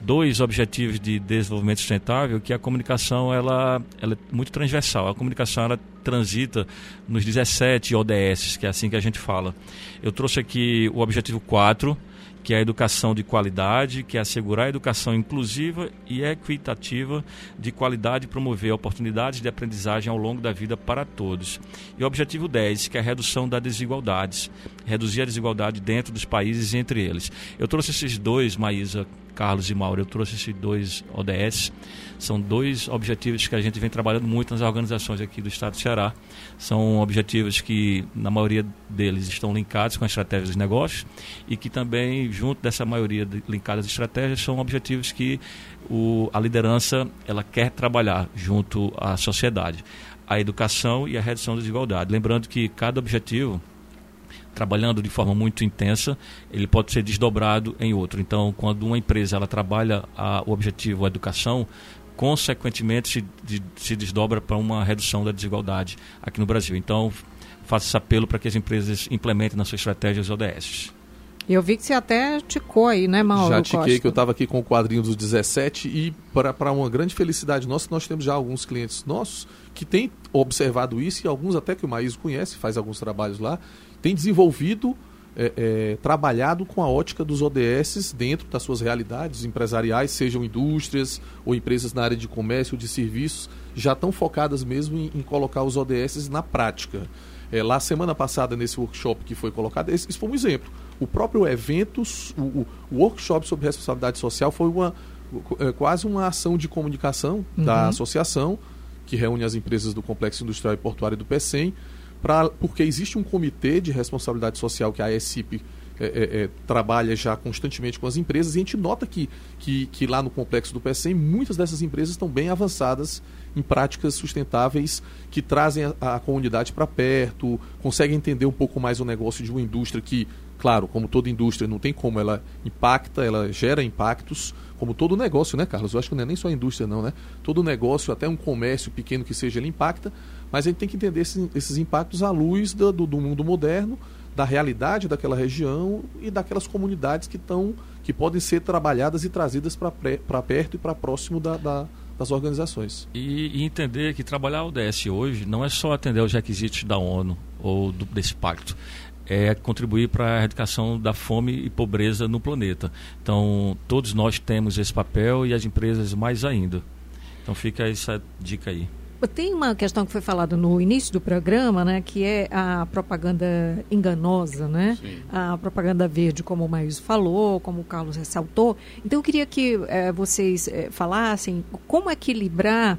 dois objetivos de desenvolvimento sustentável, que a comunicação ela, ela é muito transversal. A comunicação ela transita nos dezessete O D S, que é assim que a gente fala. Eu trouxe aqui o objetivo quatro, que é a educação de qualidade, que é assegurar a educação inclusiva e equitativa de qualidade e promover oportunidades de aprendizagem ao longo da vida para todos. E o objetivo dez, que é a redução das desigualdades, reduzir a desigualdade dentro dos países e entre eles. Eu trouxe esses dois, Maísa, Carlos e Mauro, eu trouxe esses dois O D S. São dois objetivos que a gente vem trabalhando muito nas organizações aqui do Estado do Ceará. São objetivos que, na maioria deles, estão linkados com a estratégia dos negócios e que também, junto dessa maioria de, linkadas às estratégias, são objetivos que o, a liderança ela quer trabalhar junto à sociedade. A educação e a redução da desigualdade. Lembrando que cada objetivo, trabalhando de forma muito intensa, ele pode ser desdobrado em outro. Então, quando uma empresa ela trabalha a, o objetivo, a educação, consequentemente se, de, se desdobra para uma redução da desigualdade aqui no Brasil. Então, faço esse apelo para que as empresas implementem nas suas estratégias O D S. Eu vi que você até ticou aí, né, Mauro? Já tiquei, Costa? que eu estava aqui com o quadrinho dos dezessete e para uma grande felicidade nossa, nós temos já alguns clientes nossos que têm observado isso e alguns até que o Maísa conhece, faz alguns trabalhos lá, tem desenvolvido, é, é, trabalhado com a ótica dos O D S dentro das suas realidades empresariais, sejam indústrias ou empresas na área de comércio ou de serviços, já estão focadas mesmo em, em colocar os O D S na prática. É, lá, semana passada, nesse workshop que foi colocado, esse, esse foi um exemplo. O próprio evento, o, o, o workshop sobre responsabilidade social foi uma, é, quase uma ação de comunicação uhum. da associação, que reúne as empresas do Complexo Industrial e Portuário do PECEM, Pra, porque existe um comitê de responsabilidade social que a ESIP é, é, é, trabalha já constantemente com as empresas, e a gente nota que, que, que lá no complexo do PECEM muitas dessas empresas estão bem avançadas em práticas sustentáveis que trazem a, a comunidade para perto, conseguem entender um pouco mais o negócio de uma indústria que, claro, como toda indústria, não tem como, ela impacta, ela gera impactos, como todo negócio, né, Carlos? Eu acho que não é nem só a indústria, não, né? Todo negócio, até um comércio pequeno que seja, ele impacta, mas a gente tem que entender esses, esses impactos à luz do, do, do mundo moderno, da realidade daquela região e daquelas comunidades que, tão, que podem ser trabalhadas e trazidas para perto e para próximo da, da, das organizações. E, e entender que trabalhar o O D S hoje não é só atender aos requisitos da ONU ou do, desse pacto, é contribuir para a erradicação da fome e pobreza no planeta. Então, todos nós temos esse papel e as empresas mais ainda. Então, fica essa dica aí. Tem uma questão que foi falada no início do programa, né, que é a propaganda enganosa, né? Sim. A propaganda verde, como o Maísa falou, como o Carlos ressaltou. Então, eu queria que é, vocês é, falassem como equilibrar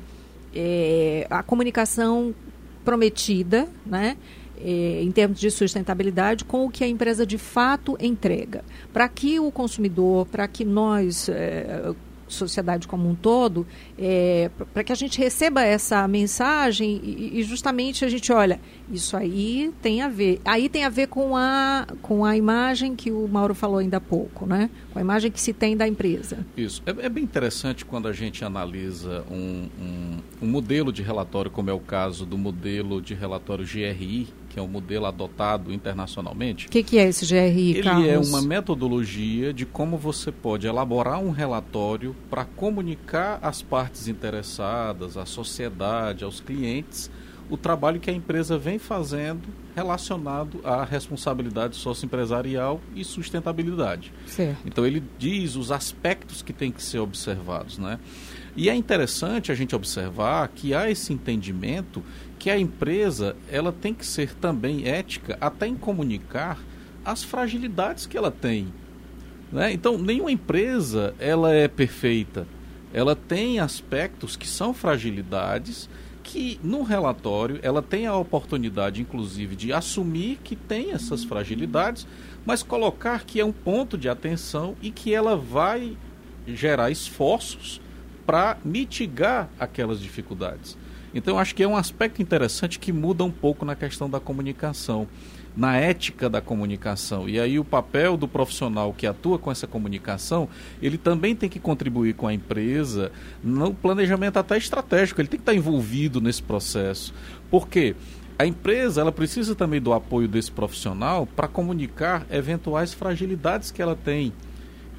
é, a comunicação prometida, né, é, em termos de sustentabilidade, com o que a empresa de fato entrega. Para que o consumidor, para que nós... É, sociedade como um todo, é, para que a gente receba essa mensagem e, e justamente a gente olha, isso aí tem a ver, aí tem a ver com a, com a imagem que o Mauro falou ainda há pouco, né? Com a imagem que se tem da empresa. Isso, é, é bem interessante quando a gente analisa um, um, um modelo de relatório, como é o caso do modelo de relatório G R I, que é um modelo adotado internacionalmente. O que, que é esse G R I, Ele Carlos? é uma metodologia de como você pode elaborar um relatório para comunicar às partes interessadas, à sociedade, aos clientes, o trabalho que a empresa vem fazendo relacionado à responsabilidade socioempresarial e sustentabilidade. Certo. Então, ele diz os aspectos que têm que ser observados, né? E é interessante a gente observar que há esse entendimento que a empresa ela tem que ser também ética até em comunicar as fragilidades que ela tem, né? Então, nenhuma empresa ela é perfeita. Ela tem aspectos que são fragilidades que no relatório ela tem a oportunidade, inclusive, de assumir que tem essas fragilidades, mas colocar que é um ponto de atenção e que ela vai gerar esforços para mitigar aquelas dificuldades. Então, acho que é um aspecto interessante que muda um pouco na questão da comunicação, na ética da comunicação. E aí o papel do profissional que atua com essa comunicação, ele também tem que contribuir com a empresa no planejamento até estratégico, ele tem que estar envolvido nesse processo. Por quê? A empresa ela precisa também do apoio desse profissional para comunicar eventuais fragilidades que ela tem,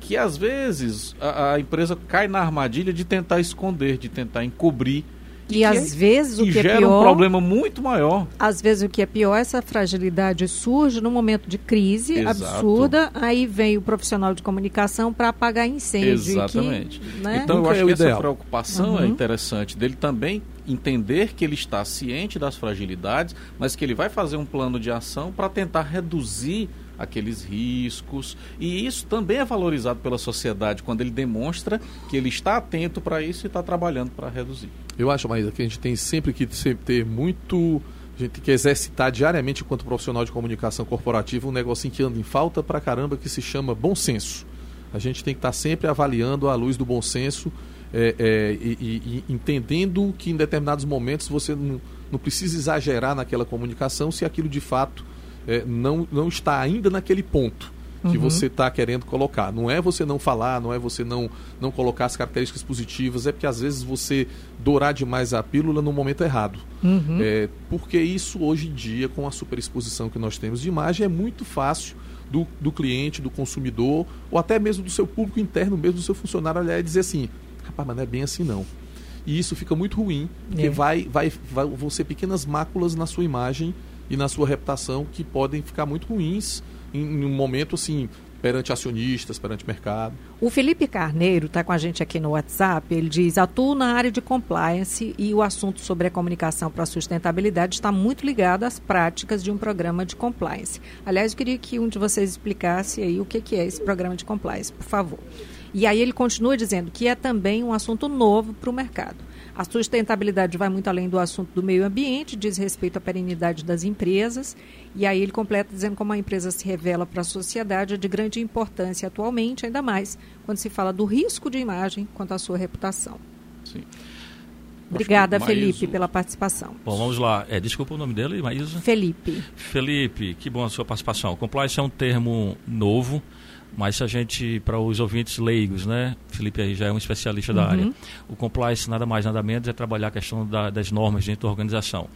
que às vezes a, a empresa cai na armadilha de tentar esconder, de tentar encobrir. E, e às é, vezes o que é pior... gera um problema muito maior. Às vezes o que é pior, essa fragilidade surge num momento de crise Exato. absurda, aí vem o profissional de comunicação para apagar incêndio. Exatamente. Que, né? Então eu Nunca acho é que ideal. essa preocupação uhum. é interessante, dele também entender que ele está ciente das fragilidades, mas que ele vai fazer um plano de ação para tentar reduzir aqueles riscos, e isso também é valorizado pela sociedade quando ele demonstra que ele está atento para isso e está trabalhando para reduzir. Eu acho, Maísa, que a gente tem sempre que sempre ter muito, a gente tem que exercitar diariamente enquanto profissional de comunicação corporativa um negocinho que anda em falta pra caramba, que se chama bom senso. A gente tem que estar sempre avaliando à luz do bom senso é, é, e, e, e entendendo que em determinados momentos você não, não precisa exagerar naquela comunicação se aquilo de fato É, não, não está ainda naquele ponto que uhum. você está querendo colocar. Não é você não falar, não é você não, não colocar as características positivas, é porque às vezes você dourar demais a pílula no momento errado. Uhum. É, porque isso hoje em dia, com a superexposição que nós temos de imagem, é muito fácil do, do cliente, do consumidor, ou até mesmo do seu público interno, mesmo do seu funcionário, olhar e dizer assim, rapaz, mas não é bem assim não. E isso fica muito ruim, porque é. vai, vai, vai, vão ser pequenas máculas na sua imagem e na sua reputação que podem ficar muito ruins em, em um momento assim, perante acionistas, perante mercado. O Felipe Carneiro está com a gente aqui no WhatsApp, ele diz, atuo na área de compliance e o assunto sobre a comunicação para a sustentabilidade está muito ligado às práticas de um programa de compliance. Aliás, eu queria que um de vocês explicasse aí o que, que é esse programa de compliance, por favor. E aí ele continua dizendo que é também um assunto novo para o mercado. A sustentabilidade vai muito além do assunto do meio ambiente, diz respeito à perenidade das empresas. E aí ele completa dizendo como a empresa se revela para a sociedade é de grande importância atualmente, ainda mais quando se fala do risco de imagem quanto à sua reputação. Sim. Obrigada, Maíso... Felipe, pela participação. Bom, vamos lá. É, desculpa o nome dele, Maísa? Felipe. Felipe, que bom a sua participação. Compliance é um termo novo, mas se a gente, para os ouvintes leigos, né? Felipe aí já é um especialista da uhum. área. O compliance nada mais, nada menos é trabalhar a questão da, das normas dentro da organização.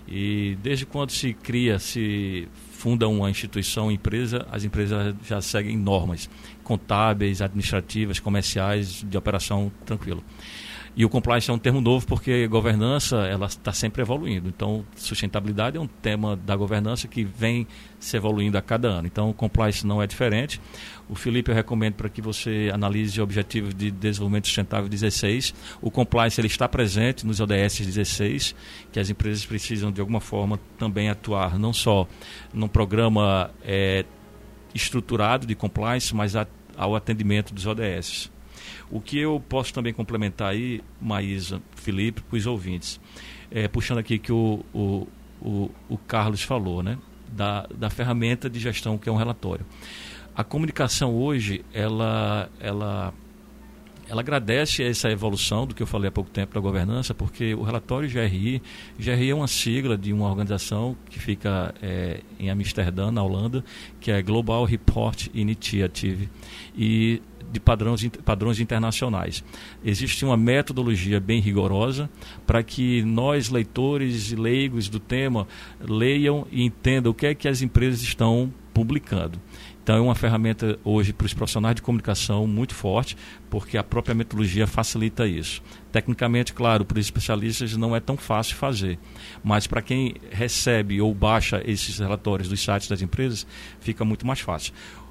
E desde quando se cria, se funda uma instituição, empresa, as empresas já seguem normas contábeis, administrativas, comerciais, de operação tranquilo. E o compliance é um termo novo porque governança ela está sempre evoluindo. Então, sustentabilidade é um tema da governança que vem se evoluindo a cada ano. Então, o compliance não é diferente. O Felipe, eu recomendo para que você analise o Objetivos de Desenvolvimento Sustentável dezesseis. O compliance ele está presente nos O D S dezesseis, que as empresas precisam, de alguma forma, também atuar, não só num programa é, estruturado de compliance, mas a, ao atendimento dos O D S. O que eu posso também complementar aí, Maísa, Felipe, para os ouvintes, é, puxando aqui que o, o, o, o Carlos falou, né, da, da ferramenta de gestão que é um relatório. A comunicação hoje, ela, ela, ela agradece essa evolução do que eu falei há pouco tempo da governança, porque o relatório G R I, G R I é uma sigla de uma organização que fica é, em Amsterdã, na Holanda, que é Global Report Initiative, e de padrões, padrões internacionais. Existe uma metodologia bem rigorosa para que nós, leitores e leigos do tema, leiam e entendam o que é que as empresas estão publicando. Então, é uma ferramenta hoje para os profissionais de comunicação muito forte, porque a própria metodologia facilita isso. Tecnicamente, claro, para os especialistas não é tão fácil fazer, mas para quem recebe ou baixa esses relatórios dos sites das empresas, fica muito mais fácil.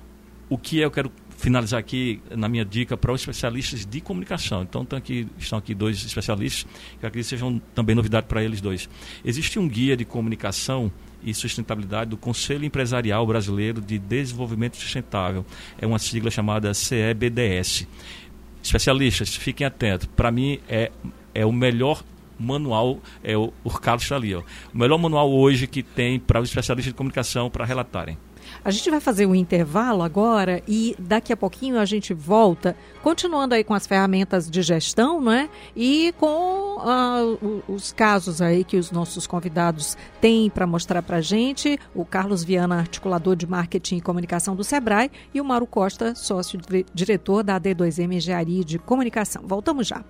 O que eu quero finalizar aqui na minha dica para os especialistas de comunicação. Então, estão aqui, estão aqui dois especialistas, que acredito que sejam também novidade para eles dois. Existe um guia de comunicação e sustentabilidade do Conselho Empresarial Brasileiro de Desenvolvimento Sustentável. É uma sigla chamada C E B D S. Especialistas, fiquem atentos. Para mim, é, é o melhor manual, é o, o Carlos está ali, ó, o melhor manual hoje que tem para os especialistas de comunicação para relatarem. A gente vai fazer um intervalo agora e daqui a pouquinho a gente volta, continuando aí com as ferramentas de gestão, né? E com uh, os casos aí que os nossos convidados têm para mostrar para a gente, o Carlos Viana, articulador de marketing e comunicação do Sebrae, e o Mauro Costa, sócio-diretor da A D dois M Engenharia de Comunicação. Voltamos já.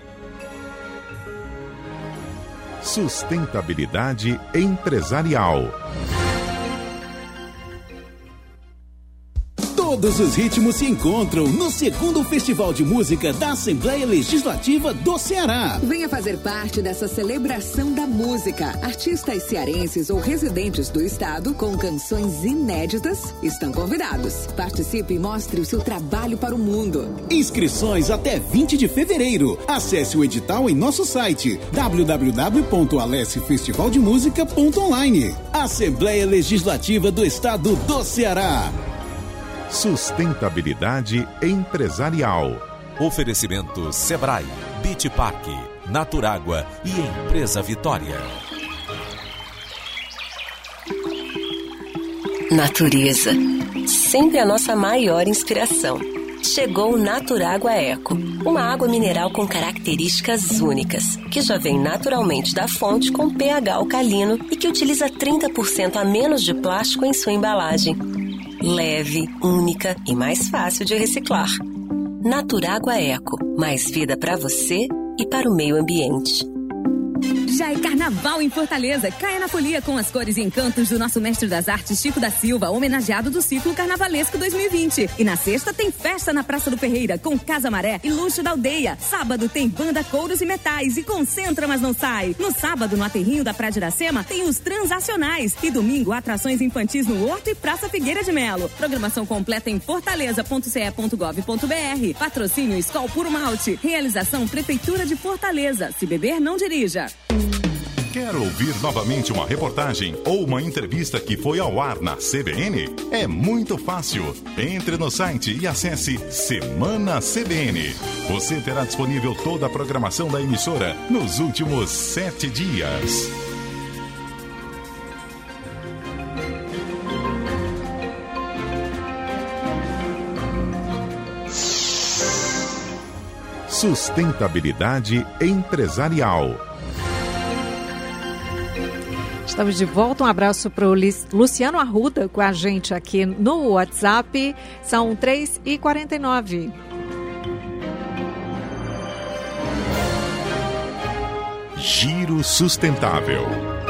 Sustentabilidade empresarial. Todos os ritmos se encontram no segundo Festival de Música da Assembleia Legislativa do Ceará. Venha fazer parte dessa celebração da música. Artistas cearenses ou residentes do estado com canções inéditas estão convidados. Participe e mostre o seu trabalho para o mundo. Inscrições até vinte de fevereiro. Acesse o edital em nosso site w w w ponto alesse festival de música ponto online. Assembleia Legislativa do Estado do Ceará. Sustentabilidade empresarial. Oferecimento Sebrae, Beach Park, Naturágua e Empresa Vitória. Natureza, sempre a nossa maior inspiração. Chegou Naturágua Eco, uma água mineral com características únicas, que já vem naturalmente da fonte com pH alcalino e que utiliza trinta por cento a menos de plástico em sua embalagem. Leve, única e mais fácil de reciclar. Naturágua Eco, mais vida para você e para o meio ambiente. Já é carnaval em Fortaleza. Caia na folia com as cores e encantos do nosso mestre das artes, Chico da Silva, homenageado do ciclo carnavalesco dois mil e vinte. E na sexta tem festa na Praça do Ferreira com Casa Maré e Luxo da Aldeia. Sábado tem banda Couros e Metais e Concentra, mas não sai. No sábado, no aterrinho da Praia de Iracema, tem os Transacionais. E domingo, atrações infantis no Horto e Praça Figueira de Melo. Programação completa em fortaleza ponto c e ponto gov ponto b r. Patrocínio Skol Puro Malte. Realização Prefeitura de Fortaleza. Se beber, não dirija. Quer ouvir novamente uma reportagem ou uma entrevista que foi ao ar na C B N? É muito fácil. Entre no site e acesse Semana C B N. Você terá disponível toda a programação da emissora nos últimos sete dias. Sustentabilidade empresarial. Estamos de volta, um abraço para o Luciano Arruda com a gente aqui no WhatsApp, são três e quarenta e nove. Giro Sustentável.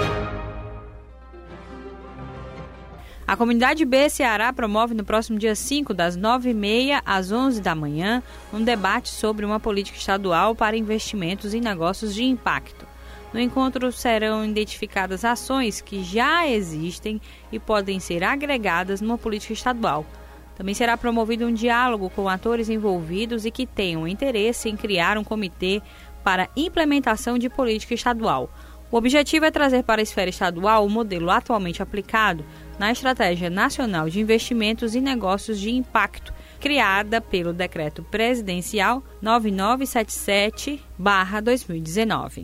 A Comunidade B Ceará promove no próximo dia cinco, das nove e meia às onze da manhã, um debate sobre uma política estadual para investimentos em negócios de impacto. No encontro serão identificadas ações que já existem e podem ser agregadas numa política estadual. Também será promovido um diálogo com atores envolvidos e que tenham interesse em criar um comitê para implementação de política estadual. O objetivo é trazer para a esfera estadual o modelo atualmente aplicado na Estratégia Nacional de Investimentos e Negócios de Impacto, criada pelo Decreto Presidencial nove nove sete sete barra dois mil e dezenove.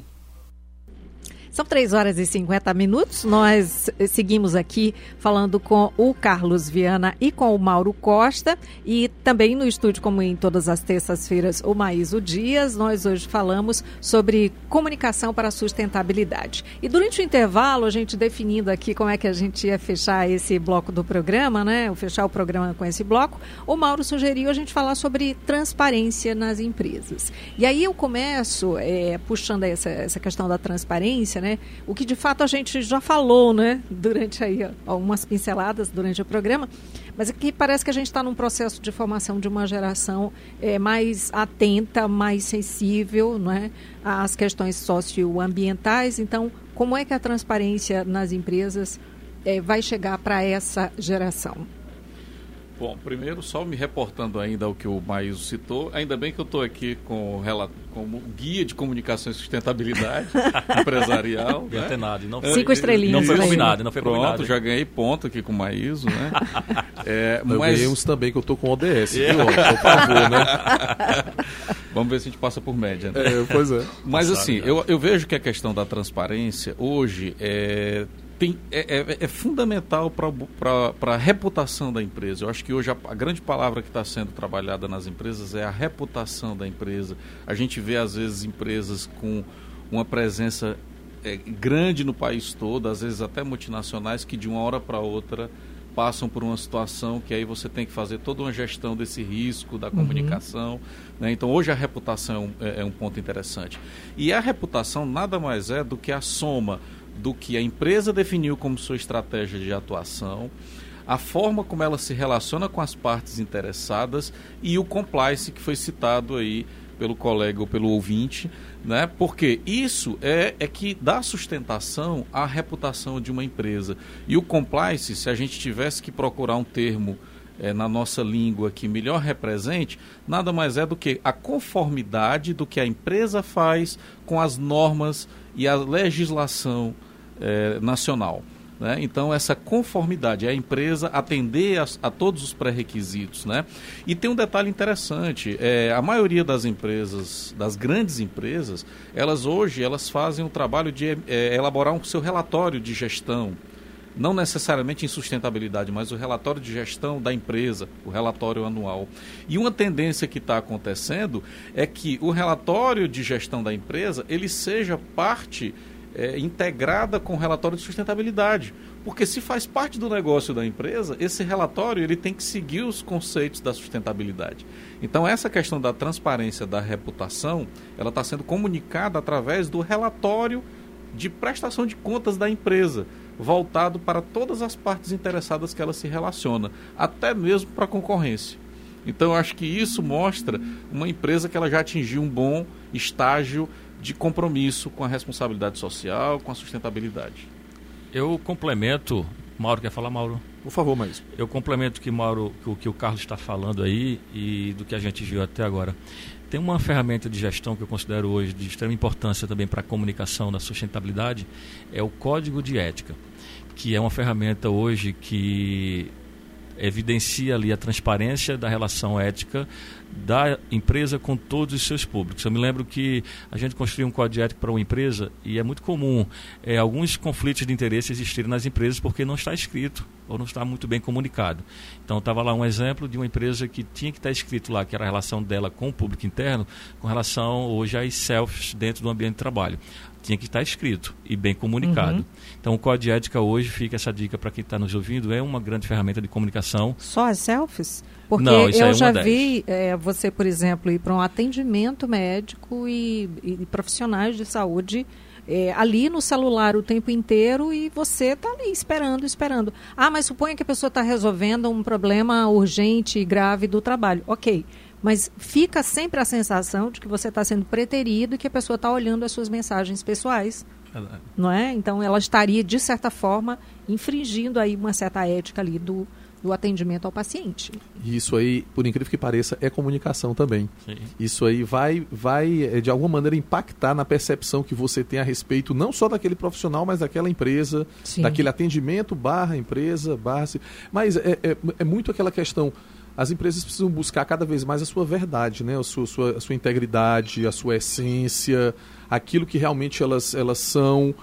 São três horas e cinquenta minutos, nós seguimos aqui falando com o Carlos Viana e com o Mauro Costa e também no estúdio, como em todas as terças-feiras, o Maíso Dias. Nós hoje falamos sobre comunicação para a sustentabilidade. E durante o intervalo, a gente definindo aqui como é que a gente ia fechar esse bloco do programa, né? Ou fechar o programa com esse bloco, o Mauro sugeriu a gente falar sobre transparência nas empresas. E aí eu começo é, puxando essa, essa questão da transparência, né? O que de fato a gente já falou, né? Durante aí algumas pinceladas durante o programa, mas aqui parece que a gente está num processo de formação de uma geração é, mais atenta, mais sensível, né? Às questões socioambientais. Então, como é que a transparência nas empresas é, vai chegar para essa geração? Bom, primeiro, só me reportando ainda ao que o Maíso citou, ainda bem que eu estou aqui com como guia de comunicação e sustentabilidade empresarial. Bem né? antenado. Não, Cinco estrelinhas. Não foi combinado, não foi Pronto, combinado. já ganhei ponto aqui com o Maíso, né? É, eu mas... ganhei uns também que eu estou com O D S, yeah. viu? Por favor, né? Vamos ver se a gente passa por média, né? É, pois é. Mas assim, eu, eu vejo que a questão da transparência hoje é... Tem, é, é, é fundamental para a reputação da empresa. Eu acho que hoje a, a grande palavra que está sendo trabalhada nas empresas é a reputação da empresa. A gente vê, às vezes, empresas com uma presença é, grande no país todo, às vezes até multinacionais, que de uma hora para outra passam por uma situação que aí você tem que fazer toda uma gestão desse risco, da comunicação. Uhum. Né? Então, hoje a reputação é, é um ponto interessante. E a reputação nada mais é do que a soma do que a empresa definiu como sua estratégia de atuação, a forma como ela se relaciona com as partes interessadas e o compliance que foi citado aí pelo colega ou pelo ouvinte, né? Porque isso é, é que dá sustentação à reputação de uma empresa. E o compliance, se a gente tivesse que procurar um termo é, na nossa língua que melhor represente, nada mais é do que a conformidade do que a empresa faz com as normas e a legislação é, nacional. Né? Então, essa conformidade, é a empresa atender a, a todos os pré-requisitos. Né? E tem um detalhe interessante, é, a maioria das empresas, das grandes empresas, elas hoje elas fazem o trabalho de é, elaborar um seu relatório de gestão, não necessariamente em sustentabilidade, mas o relatório de gestão da empresa, o relatório anual. E uma tendência que está acontecendo é que o relatório de gestão da empresa, ele seja parte É, integrada com o relatório de sustentabilidade, porque se faz parte do negócio da empresa, esse relatório ele tem que seguir os conceitos da sustentabilidade. Então essa questão da transparência da reputação, ela está sendo comunicada através do relatório de prestação de contas da empresa, voltado para todas as partes interessadas que ela se relaciona, até mesmo para a concorrência. Então eu acho que isso mostra uma empresa que ela já atingiu um bom estágio de compromisso com a responsabilidade social, com a sustentabilidade. Eu complemento, Mauro, quer falar, Mauro? Por favor, mas eu complemento que Mauro, o que o Carlos está falando aí e do que a gente viu até agora. Tem uma ferramenta de gestão que eu considero hoje de extrema importância também para a comunicação da sustentabilidade, é o Código de Ética, que é uma ferramenta hoje que evidencia ali a transparência da relação ética da empresa com todos os seus públicos. Eu me lembro que a gente construiu um código de ética para uma empresa e é muito comum é, alguns conflitos de interesse existirem nas empresas porque não está escrito ou não está muito bem comunicado. Então estava lá um exemplo de uma empresa que tinha que estar escrito lá, que era a relação dela com o público interno, com relação hoje às selfies dentro do ambiente de trabalho. Tinha que estar escrito e bem comunicado. Uhum. Então, o Código de Ética hoje, fica essa dica para quem está nos ouvindo, é uma grande ferramenta de comunicação. Só as selfies? Porque Não, isso eu é já uma vi é, você, por exemplo, ir para um atendimento médico e, e profissionais de saúde é, ali no celular o tempo inteiro e você está ali esperando, esperando. Ah, mas suponha que a pessoa está resolvendo um problema urgente e grave do trabalho. Ok. Mas fica sempre a sensação de que você está sendo preterido e que a pessoa está olhando as suas mensagens pessoais. Verdade. Não é? Então, ela estaria, de certa forma, infringindo aí uma certa ética ali do, do atendimento ao paciente. E isso aí, por incrível que pareça, é comunicação também. Sim. Isso aí vai, vai, de alguma maneira, impactar na percepção que você tem a respeito não só daquele profissional, mas daquela empresa, Sim. daquele atendimento barra empresa, barra... Mas é, é, é muito aquela questão... As empresas precisam buscar cada vez mais a sua verdade, né? a, sua, sua, a sua integridade, a sua essência, aquilo que realmente elas, elas são,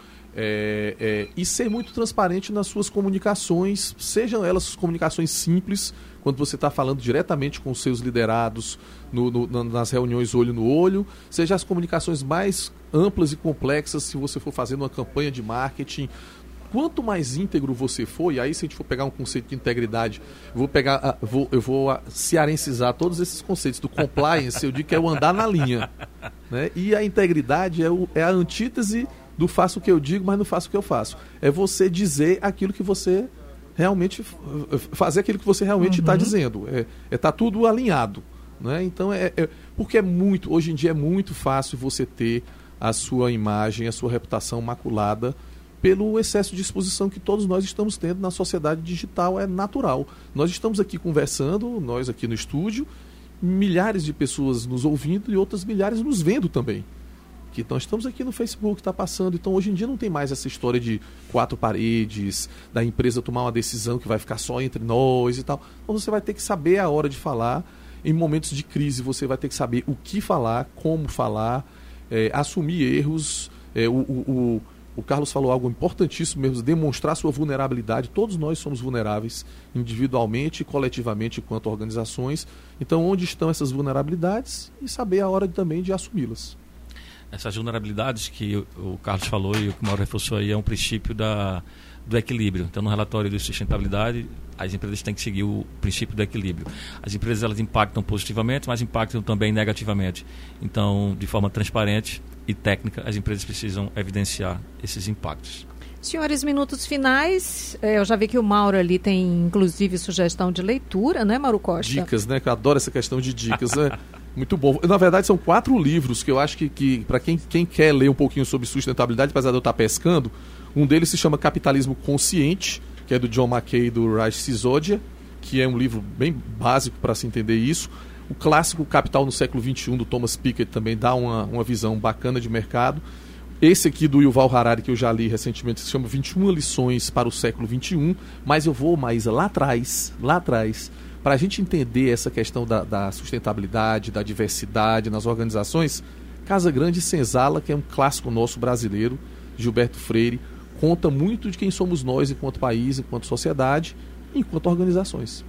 é, é, e ser muito transparente nas suas comunicações, sejam elas comunicações simples, quando você está falando diretamente com os seus liderados no, no, nas reuniões olho no olho, seja as comunicações mais amplas e complexas, se você for fazendo uma campanha de marketing. Quanto mais íntegro você for, e aí se a gente for pegar um conceito de integridade, eu vou pegar, vou, eu vou cearencizar todos esses conceitos do compliance, eu digo que é o andar na linha. Né? E a integridade é, o, é a antítese do faço o que eu digo, mas não faço o que eu faço. É você dizer aquilo que você realmente, fazer aquilo que você realmente está uhum. dizendo. É, é tá tudo alinhado. Né? Então, é, é, porque é muito, hoje em dia é muito fácil você ter a sua imagem, a sua reputação maculada pelo excesso de exposição que todos nós estamos tendo na sociedade digital, é natural. Nós estamos aqui conversando, nós aqui no estúdio, milhares de pessoas nos ouvindo e outras milhares nos vendo também. Que nós estamos aqui no Facebook, está passando. Então, hoje em dia não tem mais essa história de quatro paredes, da empresa tomar uma decisão que vai ficar só entre nós e tal. Então, você vai ter que saber a hora de falar. Em momentos de crise, você vai ter que saber o que falar, como falar, é, assumir erros, é, o... o, o O Carlos falou algo importantíssimo mesmo, demonstrar sua vulnerabilidade. Todos nós somos vulneráveis, individualmente e coletivamente, enquanto organizações. Então, onde estão essas vulnerabilidades? E saber a hora também de assumi-las. Essas vulnerabilidades que o Carlos falou e o que o Mauro reforçou aí é um princípio da, do equilíbrio. Então, no relatório de sustentabilidade, as empresas têm que seguir o princípio do equilíbrio. As empresas elas impactam positivamente, mas impactam também negativamente. Então, de forma transparente e técnica, as empresas precisam evidenciar esses impactos. Senhores, minutos finais. Eu já vi que o Mauro ali tem, inclusive, sugestão de leitura, né, Mauro Costa? Dicas, né? Que eu adoro essa questão de dicas, né? Muito bom. Na verdade, são quatro livros que eu acho que, que para quem, quem quer ler um pouquinho sobre sustentabilidade, apesar de eu estar pescando, um deles se chama Capitalismo Consciente, que é do John McKay e do Raj Sisodia, que é um livro bem básico para se entender isso. O clássico Capital no século vinte e um, do Thomas Piketty, também dá uma, uma visão bacana de mercado. Esse aqui do Yuval Harari, que eu já li recentemente, se chama vinte e uma lições para o século vinte e um, mas eu vou mais lá atrás, lá atrás, para a gente entender essa questão da, da sustentabilidade, da diversidade nas organizações. Casa Grande e Senzala, que é um clássico nosso brasileiro, Gilberto Freire, conta muito de quem somos nós enquanto país, enquanto sociedade, enquanto organizações.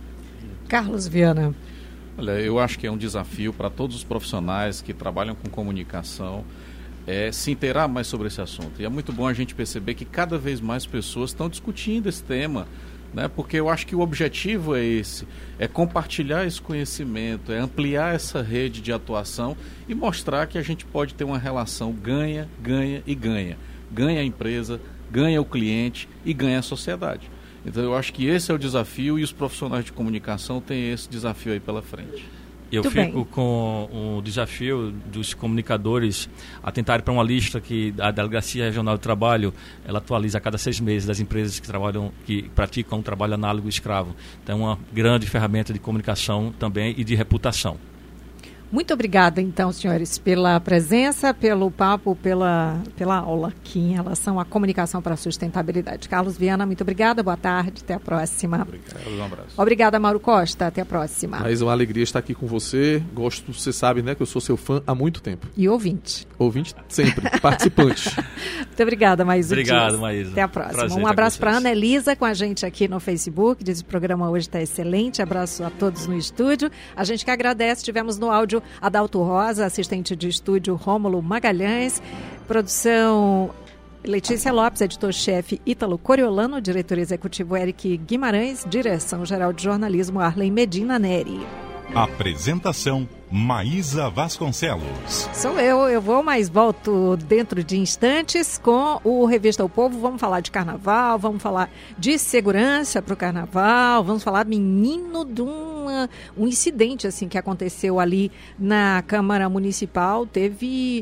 Carlos Viana. Olha, eu acho que é um desafio para todos os profissionais que trabalham com comunicação, É, se inteirar mais sobre esse assunto. E é muito bom a gente perceber que cada vez mais pessoas estão discutindo esse tema, né? Porque eu acho que o objetivo é esse, é compartilhar esse conhecimento, é ampliar essa rede de atuação e mostrar que a gente pode ter uma relação ganha, ganha e ganha. Ganha a empresa, ganha o cliente e ganha a sociedade. Então eu acho que esse é o desafio e os profissionais de comunicação têm esse desafio aí pela frente. Eu Muito fico bem. com o desafio dos comunicadores a tentarem para uma lista que a Delegacia Regional do Trabalho ela atualiza a cada seis meses das empresas que trabalham, que praticam um trabalho análogo escravo. Então é uma grande ferramenta de comunicação também e de reputação. Muito obrigada, então, senhores, pela presença, pelo papo, pela, pela aula aqui em relação à comunicação para a sustentabilidade. Carlos Viana, muito obrigada, boa tarde, até a próxima. Obrigado, um abraço. Obrigada, Mauro Costa, até a próxima. Mas é uma alegria estar aqui com você. Gosto, você sabe, né, que eu sou seu fã há muito tempo. E ouvinte. Ouvinte sempre, participante. Muito obrigada, Maísa. Obrigado, Dias. Maísa. Até a próxima. Prazer Um abraço para com a vocês. Ana Elisa com a gente aqui no Facebook. Diz que o programa hoje está excelente. Abraço a todos no estúdio. A gente que agradece. Tivemos no áudio Adalto Rosa, assistente de estúdio Rômulo Magalhães, produção Letícia Lopes, editor-chefe Ítalo Coriolano, diretor executivo Eric Guimarães, direção-geral de jornalismo Arlen Medina Neri. Apresentação Maísa Vasconcelos. Sou eu, eu vou, mas volto dentro de instantes com o Revista O Povo. Vamos falar de carnaval, vamos falar de segurança para o carnaval, vamos falar, menino, de uma, um incidente assim que aconteceu ali na Câmara Municipal. Teve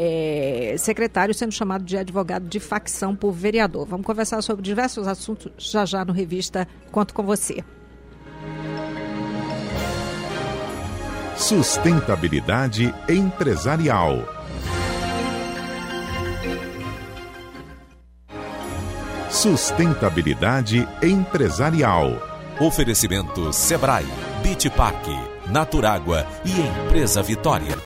é, secretário sendo chamado de advogado de facção por vereador. Vamos conversar sobre diversos assuntos já já no Revista. Conto com você. Sustentabilidade empresarial. Sustentabilidade empresarial. Oferecimento Sebrae, Bitpac, Naturágua e Empresa Vitória.